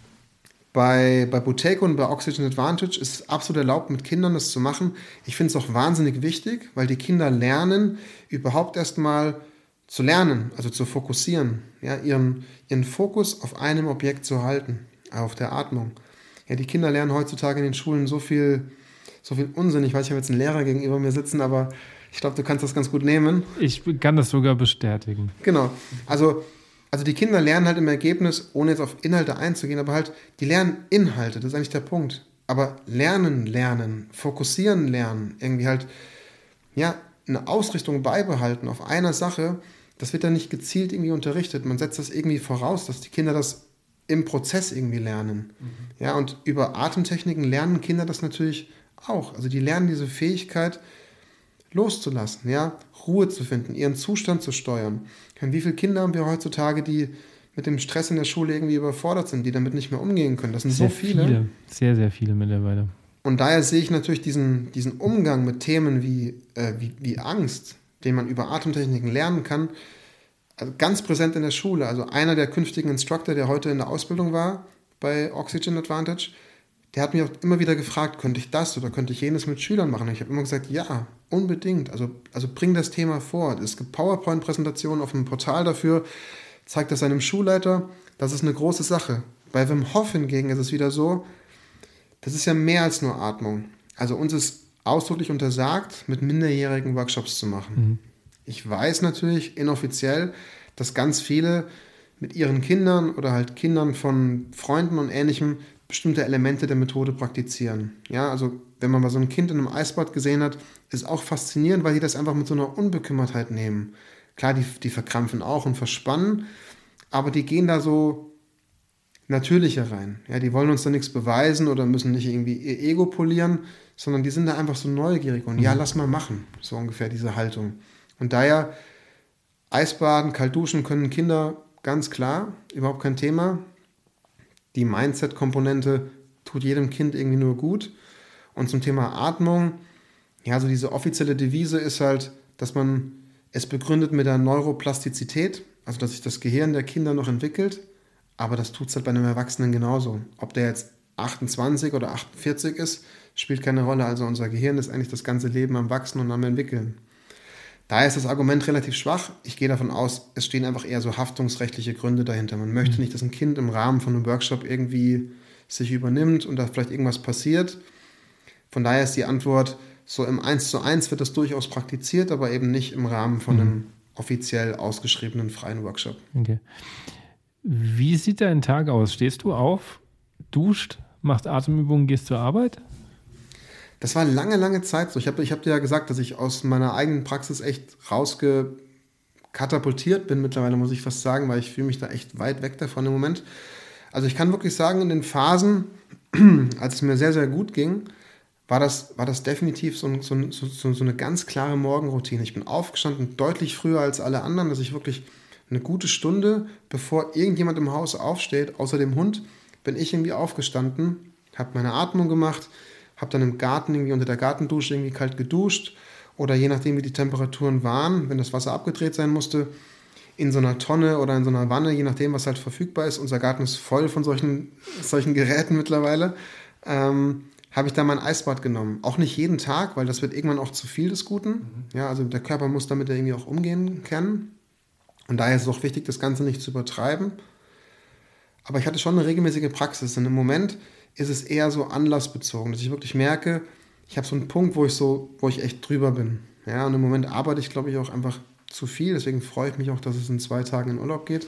bei Buteyko und bei Oxygen Advantage ist es absolut erlaubt, mit Kindern das zu machen. Ich finde es auch wahnsinnig wichtig, weil die Kinder lernen, überhaupt erstmal zu lernen, also zu fokussieren, ja, ihren Fokus auf einem Objekt zu halten, auf der Atmung. Ja, die Kinder lernen heutzutage in den Schulen so viel Unsinn. Ich weiß, ich habe jetzt einen Lehrer gegenüber mir sitzen, aber ich glaube, du kannst das ganz gut nehmen. Ich kann das sogar bestätigen. Genau. Also die Kinder lernen halt im Ergebnis, ohne jetzt auf Inhalte einzugehen, aber halt, die lernen Inhalte, das ist eigentlich der Punkt. Aber lernen, fokussieren lernen, irgendwie halt, ja, eine Ausrichtung beibehalten auf einer Sache, das wird dann nicht gezielt irgendwie unterrichtet. Man setzt das irgendwie voraus, dass die Kinder das im Prozess irgendwie lernen. Ja, und über Atemtechniken lernen Kinder das natürlich auch. Also die lernen diese Fähigkeit loszulassen, ja, Ruhe zu finden, ihren Zustand zu steuern. Wie viele Kinder haben wir heutzutage, die mit dem Stress in der Schule irgendwie überfordert sind, die damit nicht mehr umgehen können? Das sind so viele. Sehr, sehr viele mittlerweile. Und daher sehe ich natürlich diesen Umgang mit Themen wie Angst, den man über Atemtechniken lernen kann, also ganz präsent in der Schule. Also einer der künftigen Instructor, der heute in der Ausbildung war bei Oxygen Advantage, der hat mich auch immer wieder gefragt, könnte ich das oder könnte ich jenes mit Schülern machen? Und ich habe immer gesagt, ja, unbedingt. Also bring das Thema vor. Es gibt PowerPoint-Präsentationen auf dem Portal dafür. Zeig das seinem Schulleiter. Das ist eine große Sache. Bei Wim Hof hingegen ist es wieder so, das ist ja mehr als nur Atmung. Also uns ist ausdrücklich untersagt, mit Minderjährigen Workshops zu machen. Ich weiß natürlich inoffiziell, dass ganz viele mit ihren Kindern oder halt Kindern von Freunden und Ähnlichem bestimmte Elemente der Methode praktizieren. Ja, also wenn man mal so ein Kind in einem Eisbad gesehen hat, ist auch faszinierend, weil die das einfach mit so einer Unbekümmertheit nehmen. Klar, die verkrampfen auch und verspannen, aber die gehen da so natürlicher rein. Ja, die wollen uns da nichts beweisen oder müssen nicht irgendwie ihr Ego polieren, sondern die sind da einfach so neugierig und ja, lass mal machen, so ungefähr diese Haltung. Und daher Eisbaden, kalt duschen können Kinder ganz klar, überhaupt kein Thema. Die Mindset-Komponente tut jedem Kind irgendwie nur gut. Und zum Thema Atmung, ja, so diese offizielle Devise ist halt, dass man es begründet mit der Neuroplastizität, also dass sich das Gehirn der Kinder noch entwickelt, aber das tut es halt bei einem Erwachsenen genauso. Ob der jetzt 28 oder 48 ist, spielt keine Rolle. Also unser Gehirn ist eigentlich das ganze Leben am Wachsen und am Entwickeln. Daher ist das Argument relativ schwach. Ich gehe davon aus, es stehen einfach eher so haftungsrechtliche Gründe dahinter. Man möchte nicht, dass ein Kind im Rahmen von einem Workshop irgendwie sich übernimmt und da vielleicht irgendwas passiert. Von daher ist die Antwort, so im 1:1 wird das durchaus praktiziert, aber eben nicht im Rahmen von einem offiziell ausgeschriebenen freien Workshop. Okay. Wie sieht dein Tag aus? Stehst du auf, duscht, machst Atemübungen, gehst zur Arbeit? Das war lange Zeit so. Ich hab dir ja gesagt, dass ich aus meiner eigenen Praxis echt rausgekatapultiert bin mittlerweile, muss ich fast sagen, weil ich fühle mich da echt weit weg davon im Moment. Also ich kann wirklich sagen, in den Phasen, als es mir sehr, sehr gut ging, war das definitiv so eine ganz klare Morgenroutine. Ich bin aufgestanden, deutlich früher als alle anderen, dass ich wirklich eine gute Stunde, bevor irgendjemand im Haus aufsteht, außer dem Hund, bin ich irgendwie aufgestanden, habe meine Atmung gemacht, habe dann im Garten irgendwie unter der Gartendusche irgendwie kalt geduscht oder je nachdem, wie die Temperaturen waren, wenn das Wasser abgedreht sein musste, in so einer Tonne oder in so einer Wanne, je nachdem, was halt verfügbar ist. Unser Garten ist voll von solchen Geräten mittlerweile. Habe ich da mein Eisbad genommen. Auch nicht jeden Tag, weil das wird irgendwann auch zu viel des Guten. Ja, also der Körper muss damit irgendwie auch umgehen können. Und daher ist es auch wichtig, das Ganze nicht zu übertreiben. Aber ich hatte schon eine regelmäßige Praxis. Und im Moment ist es eher so anlassbezogen, dass ich wirklich merke, ich habe so einen Punkt, wo ich echt drüber bin. Ja, und im Moment arbeite ich, glaube ich, auch einfach zu viel. Deswegen freue ich mich auch, dass es in 2 Tagen in Urlaub geht.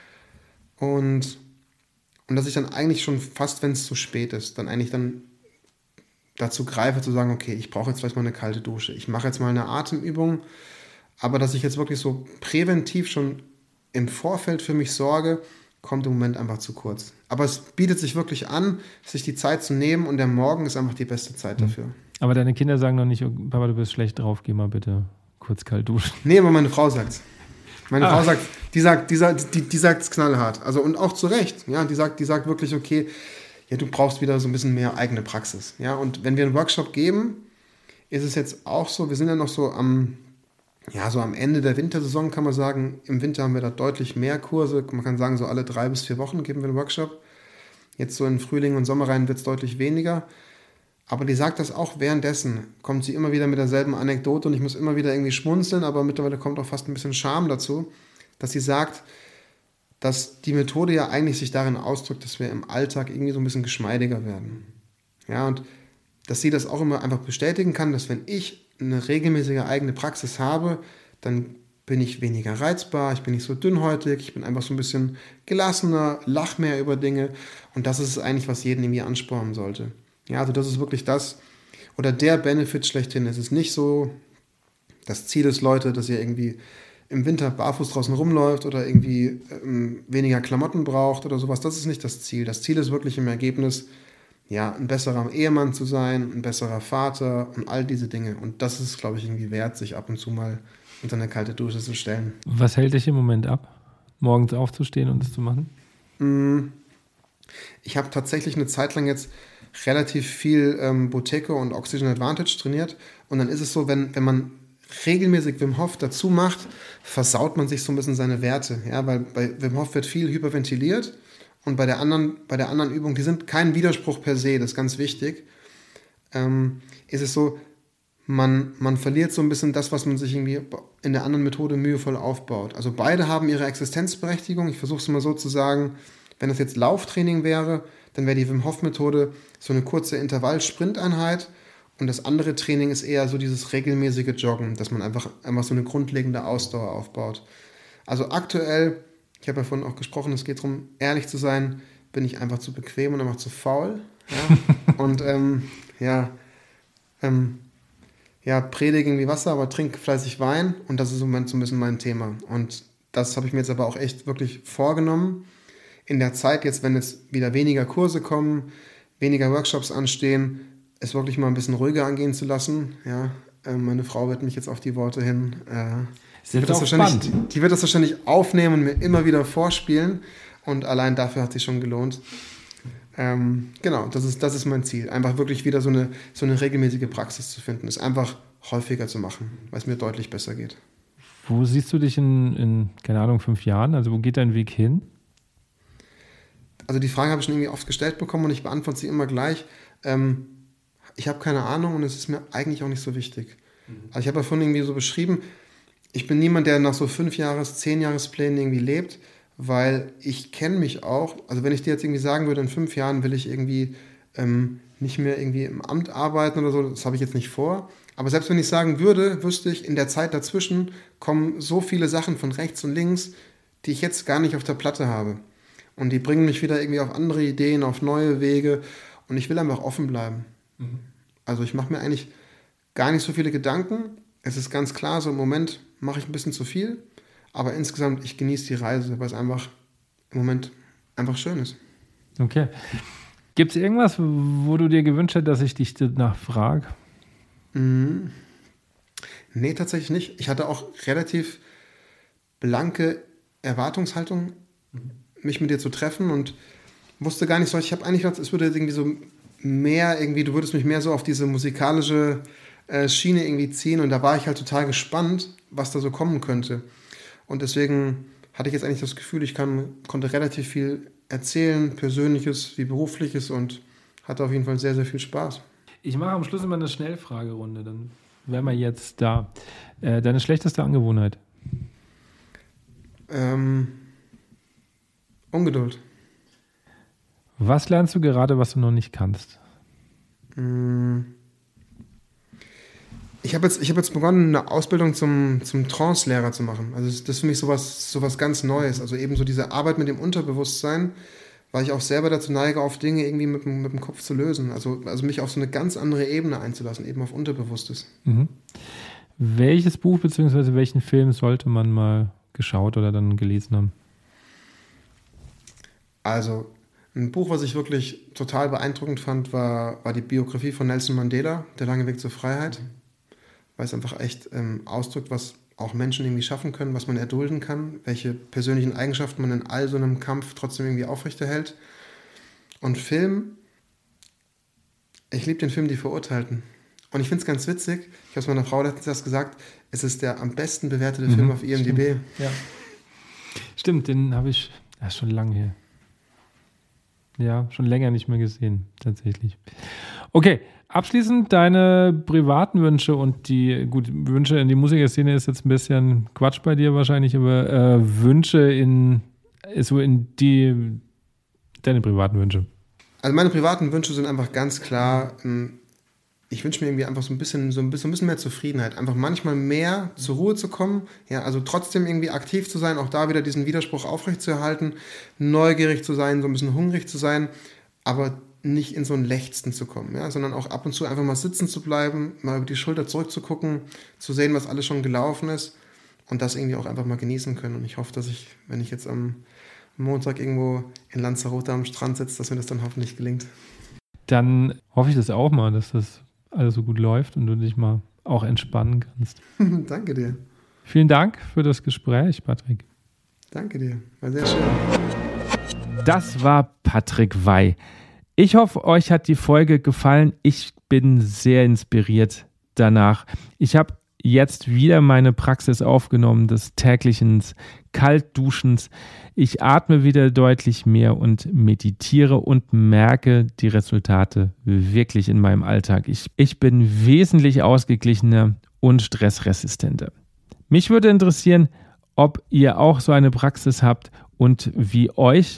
Und dass ich dann eigentlich schon fast, wenn es zu spät ist, dann eigentlich dann dazu greife zu sagen, okay, ich brauche jetzt vielleicht mal eine kalte Dusche. Ich mache jetzt mal eine Atemübung. Aber dass ich jetzt wirklich so präventiv schon im Vorfeld für mich sorge, kommt im Moment einfach zu kurz. Aber es bietet sich wirklich an, sich die Zeit zu nehmen und der Morgen ist einfach die beste Zeit dafür. Aber deine Kinder sagen noch nicht, Papa, du bist schlecht drauf, geh mal bitte kurz kalt duschen. Nee, aber meine Frau sagt's. Meine Frau sagt, die sagt's knallhart. Also und auch zu Recht. Ja, die sagt wirklich, okay, ja, du brauchst wieder so ein bisschen mehr eigene Praxis. Ja, und wenn wir einen Workshop geben, ist es jetzt auch so, wir sind ja noch so am Ende der Wintersaison, kann man sagen. Im Winter haben wir da deutlich mehr Kurse. Man kann sagen, so alle 3 bis 4 Wochen geben wir einen Workshop. Jetzt so in Frühling und Sommer rein wird es deutlich weniger. Aber die sagt das auch währenddessen. Kommt sie immer wieder mit derselben Anekdote und ich muss immer wieder irgendwie schmunzeln, aber mittlerweile kommt auch fast ein bisschen Scham dazu, dass sie sagt, dass die Methode ja eigentlich sich darin ausdrückt, dass wir im Alltag irgendwie so ein bisschen geschmeidiger werden. Ja, und dass sie das auch immer einfach bestätigen kann, dass wenn ich eine regelmäßige eigene Praxis habe, dann bin ich weniger reizbar, ich bin nicht so dünnhäutig, ich bin einfach so ein bisschen gelassener, lach mehr über Dinge und das ist eigentlich, was jeden irgendwie anspornen sollte. Ja, also das ist wirklich das oder der Benefit schlechthin. Es ist nicht so, das Ziel ist, Leute, dass ihr irgendwie im Winter barfuß draußen rumläuft oder irgendwie weniger Klamotten braucht oder sowas. Das ist nicht das Ziel. Das Ziel ist wirklich im Ergebnis, ja, ein besserer Ehemann zu sein, ein besserer Vater und all diese Dinge. Und das ist, glaube ich, irgendwie wert, sich ab und zu mal unter eine kalte Dusche zu stellen. Was hält dich im Moment ab, morgens aufzustehen und das zu machen? Ich habe tatsächlich eine Zeit lang jetzt relativ viel Boteco und Oxygen Advantage trainiert. Und dann ist es so, wenn man regelmäßig Wim Hof dazu macht, versaut man sich so ein bisschen seine Werte. Ja, weil bei Wim Hof wird viel hyperventiliert. Und bei der anderen Übung, die sind kein Widerspruch per se, das ist ganz wichtig, ist es so, man verliert so ein bisschen das, was man sich irgendwie in der anderen Methode mühevoll aufbaut. Also beide haben ihre Existenzberechtigung, ich versuche es mal so zu sagen, Wenn das jetzt Lauftraining wäre, dann wäre die Wim Hof Methode so eine kurze Intervall-Sprinteinheit und das andere Training ist eher so dieses regelmäßige Joggen, dass man einfach so eine grundlegende Ausdauer aufbaut. Also aktuell, ich habe ja vorhin auch gesprochen, es geht darum, ehrlich zu sein, bin ich einfach zu bequem und einfach zu faul. Ja? Und predige irgendwie Wasser, aber trinke fleißig Wein und das ist im Moment so ein bisschen mein Thema. Und das habe ich mir jetzt aber auch echt wirklich vorgenommen. In der Zeit jetzt, wenn jetzt wieder weniger Kurse kommen, weniger Workshops anstehen, es wirklich mal ein bisschen ruhiger angehen zu lassen. Ja, meine Frau wird mich jetzt auf die Worte hin, die wird das wahrscheinlich aufnehmen und mir immer wieder vorspielen und allein dafür hat sich schon gelohnt. Genau, das ist mein Ziel. Einfach wirklich wieder so eine regelmäßige Praxis zu finden, es einfach häufiger zu machen, weil es mir deutlich besser geht. Wo siehst du dich in keine Ahnung, 5 Jahren? Also wo geht dein Weg hin? Also die Frage habe ich schon irgendwie oft gestellt bekommen und ich beantworte sie immer gleich. Ich habe keine Ahnung und es ist mir eigentlich auch nicht so wichtig. Also ich habe ja vorhin irgendwie so beschrieben, ich bin niemand, der nach so 5-Jahres-, 10-Jahres-Plänen irgendwie lebt, weil ich kenne mich auch, also wenn ich dir jetzt irgendwie sagen würde, in 5 Jahren will ich irgendwie nicht mehr irgendwie im Amt arbeiten oder so, das habe ich jetzt nicht vor. Aber selbst wenn ich sagen würde, wüsste ich, in der Zeit dazwischen kommen so viele Sachen von rechts und links, die ich jetzt gar nicht auf der Platte habe. Und die bringen mich wieder irgendwie auf andere Ideen, auf neue Wege. Und ich will einfach offen bleiben. Mhm. Also ich mache mir eigentlich gar nicht so viele Gedanken. Es ist ganz klar, so im Moment mache ich ein bisschen zu viel. Aber insgesamt, ich genieße die Reise, weil es einfach im Moment einfach schön ist. Okay. Gibt es irgendwas, wo du dir gewünscht hättest, dass ich dich danach frage? Nee, tatsächlich nicht. Ich hatte auch relativ blanke Erwartungshaltung, mich mit dir zu treffen und wusste gar nicht so, ich habe eigentlich gedacht, es würde irgendwie so mehr irgendwie, du würdest mich mehr so auf diese musikalische Schiene irgendwie ziehen und da war ich halt total gespannt, was da so kommen könnte. Und deswegen hatte ich jetzt eigentlich das Gefühl, ich konnte relativ viel erzählen, Persönliches wie Berufliches und hatte auf jeden Fall sehr, sehr viel Spaß. Ich mache am Schluss immer eine Schnellfragerunde, dann wären wir jetzt da. Deine schlechteste Angewohnheit? Ungeduld. Was lernst du gerade, was du noch nicht kannst? Ich habe jetzt begonnen, eine Ausbildung zum Trance-Lehrer zu machen. Also das ist für mich sowas ganz Neues. Also eben so diese Arbeit mit dem Unterbewusstsein, weil ich auch selber dazu neige, auf Dinge irgendwie mit dem Kopf zu lösen. Also mich auf so eine ganz andere Ebene einzulassen, eben auf Unterbewusstes. Mhm. Welches Buch bzw. welchen Film sollte man mal geschaut oder dann gelesen haben? Also ein Buch, was ich wirklich total beeindruckend fand, war die Biografie von Nelson Mandela, Der lange Weg zur Freiheit. Weil es einfach echt ausdrückt, was auch Menschen irgendwie schaffen können, was man erdulden kann, welche persönlichen Eigenschaften man in all so einem Kampf trotzdem irgendwie aufrechterhält. Und Film, ich liebe den Film Die Verurteilten. Und ich finde es ganz witzig, ich habe es meiner Frau letztens erst gesagt, es ist der am besten bewertete Film auf IMDb. Stimmt, ja. Stimmt, den habe ich schon lange her. Ja, schon länger nicht mehr gesehen, tatsächlich. Okay, abschließend deine privaten Wünsche und Wünsche in die Musikerszene ist jetzt ein bisschen Quatsch bei dir wahrscheinlich, aber Wünsche deine privaten Wünsche. Also meine privaten Wünsche sind einfach ganz klar, ich wünsche mir irgendwie einfach so ein bisschen mehr Zufriedenheit, einfach manchmal mehr zur Ruhe zu kommen, ja, also trotzdem irgendwie aktiv zu sein, auch da wieder diesen Widerspruch aufrechtzuerhalten, neugierig zu sein, so ein bisschen hungrig zu sein, aber nicht in so ein Lechzen zu kommen, ja, sondern auch ab und zu einfach mal sitzen zu bleiben, mal über die Schulter zurückzugucken, zu sehen, was alles schon gelaufen ist und das irgendwie auch einfach mal genießen können. Und ich hoffe, dass wenn ich jetzt am Montag irgendwo in Lanzarote am Strand sitze, dass mir das dann hoffentlich gelingt. Dann hoffe ich das auch mal, dass das alles so gut läuft und du dich mal auch entspannen kannst. Danke dir. Vielen Dank für das Gespräch, Patrick. Danke dir, war sehr schön. Das war Patrick Wey. Ich hoffe, euch hat die Folge gefallen. Ich bin sehr inspiriert danach. Ich habe jetzt wieder meine Praxis aufgenommen des täglichen Kaltduschens. Ich atme wieder deutlich mehr und meditiere und merke die Resultate wirklich in meinem Alltag. Ich bin wesentlich ausgeglichener und stressresistenter. Mich würde interessieren, ob ihr auch so eine Praxis habt und wie euch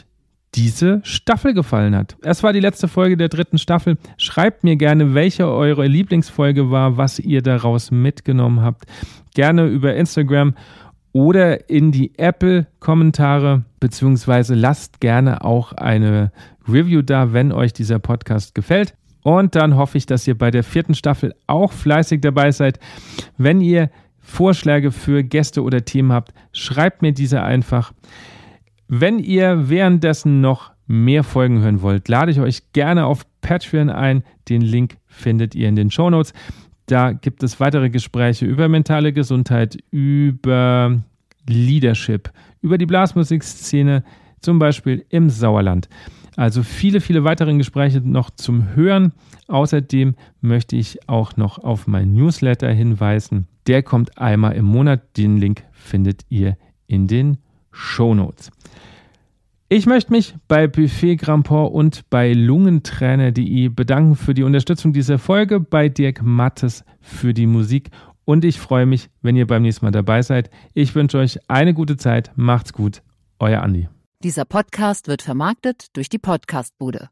diese Staffel gefallen hat. Es war die letzte Folge der 3. Staffel. Schreibt mir gerne, welche eure Lieblingsfolge war, was ihr daraus mitgenommen habt. Gerne über Instagram oder in die Apple-Kommentare, beziehungsweise lasst gerne auch eine Review da, wenn euch dieser Podcast gefällt. Und dann hoffe ich, dass ihr bei der 4. Staffel auch fleißig dabei seid. Wenn ihr Vorschläge für Gäste oder Themen habt, schreibt mir diese einfach. Wenn ihr währenddessen noch mehr Folgen hören wollt, lade ich euch gerne auf Patreon ein. Den Link findet ihr in den Shownotes. Da gibt es weitere Gespräche über mentale Gesundheit, über Leadership, über die Blasmusikszene, zum Beispiel im Sauerland. Also viele, viele weitere Gespräche noch zum Hören. Außerdem möchte ich auch noch auf meinen Newsletter hinweisen. Der kommt einmal im Monat. Den Link findet ihr in den Shownotes. Ich möchte mich bei Buffet Grandport und bei Lungentrainer.de bedanken für die Unterstützung dieser Folge, bei Dirk Mattes für die Musik und ich freue mich, wenn ihr beim nächsten Mal dabei seid. Ich wünsche euch eine gute Zeit. Macht's gut. Euer Andi. Dieser Podcast wird vermarktet durch die Podcastbude.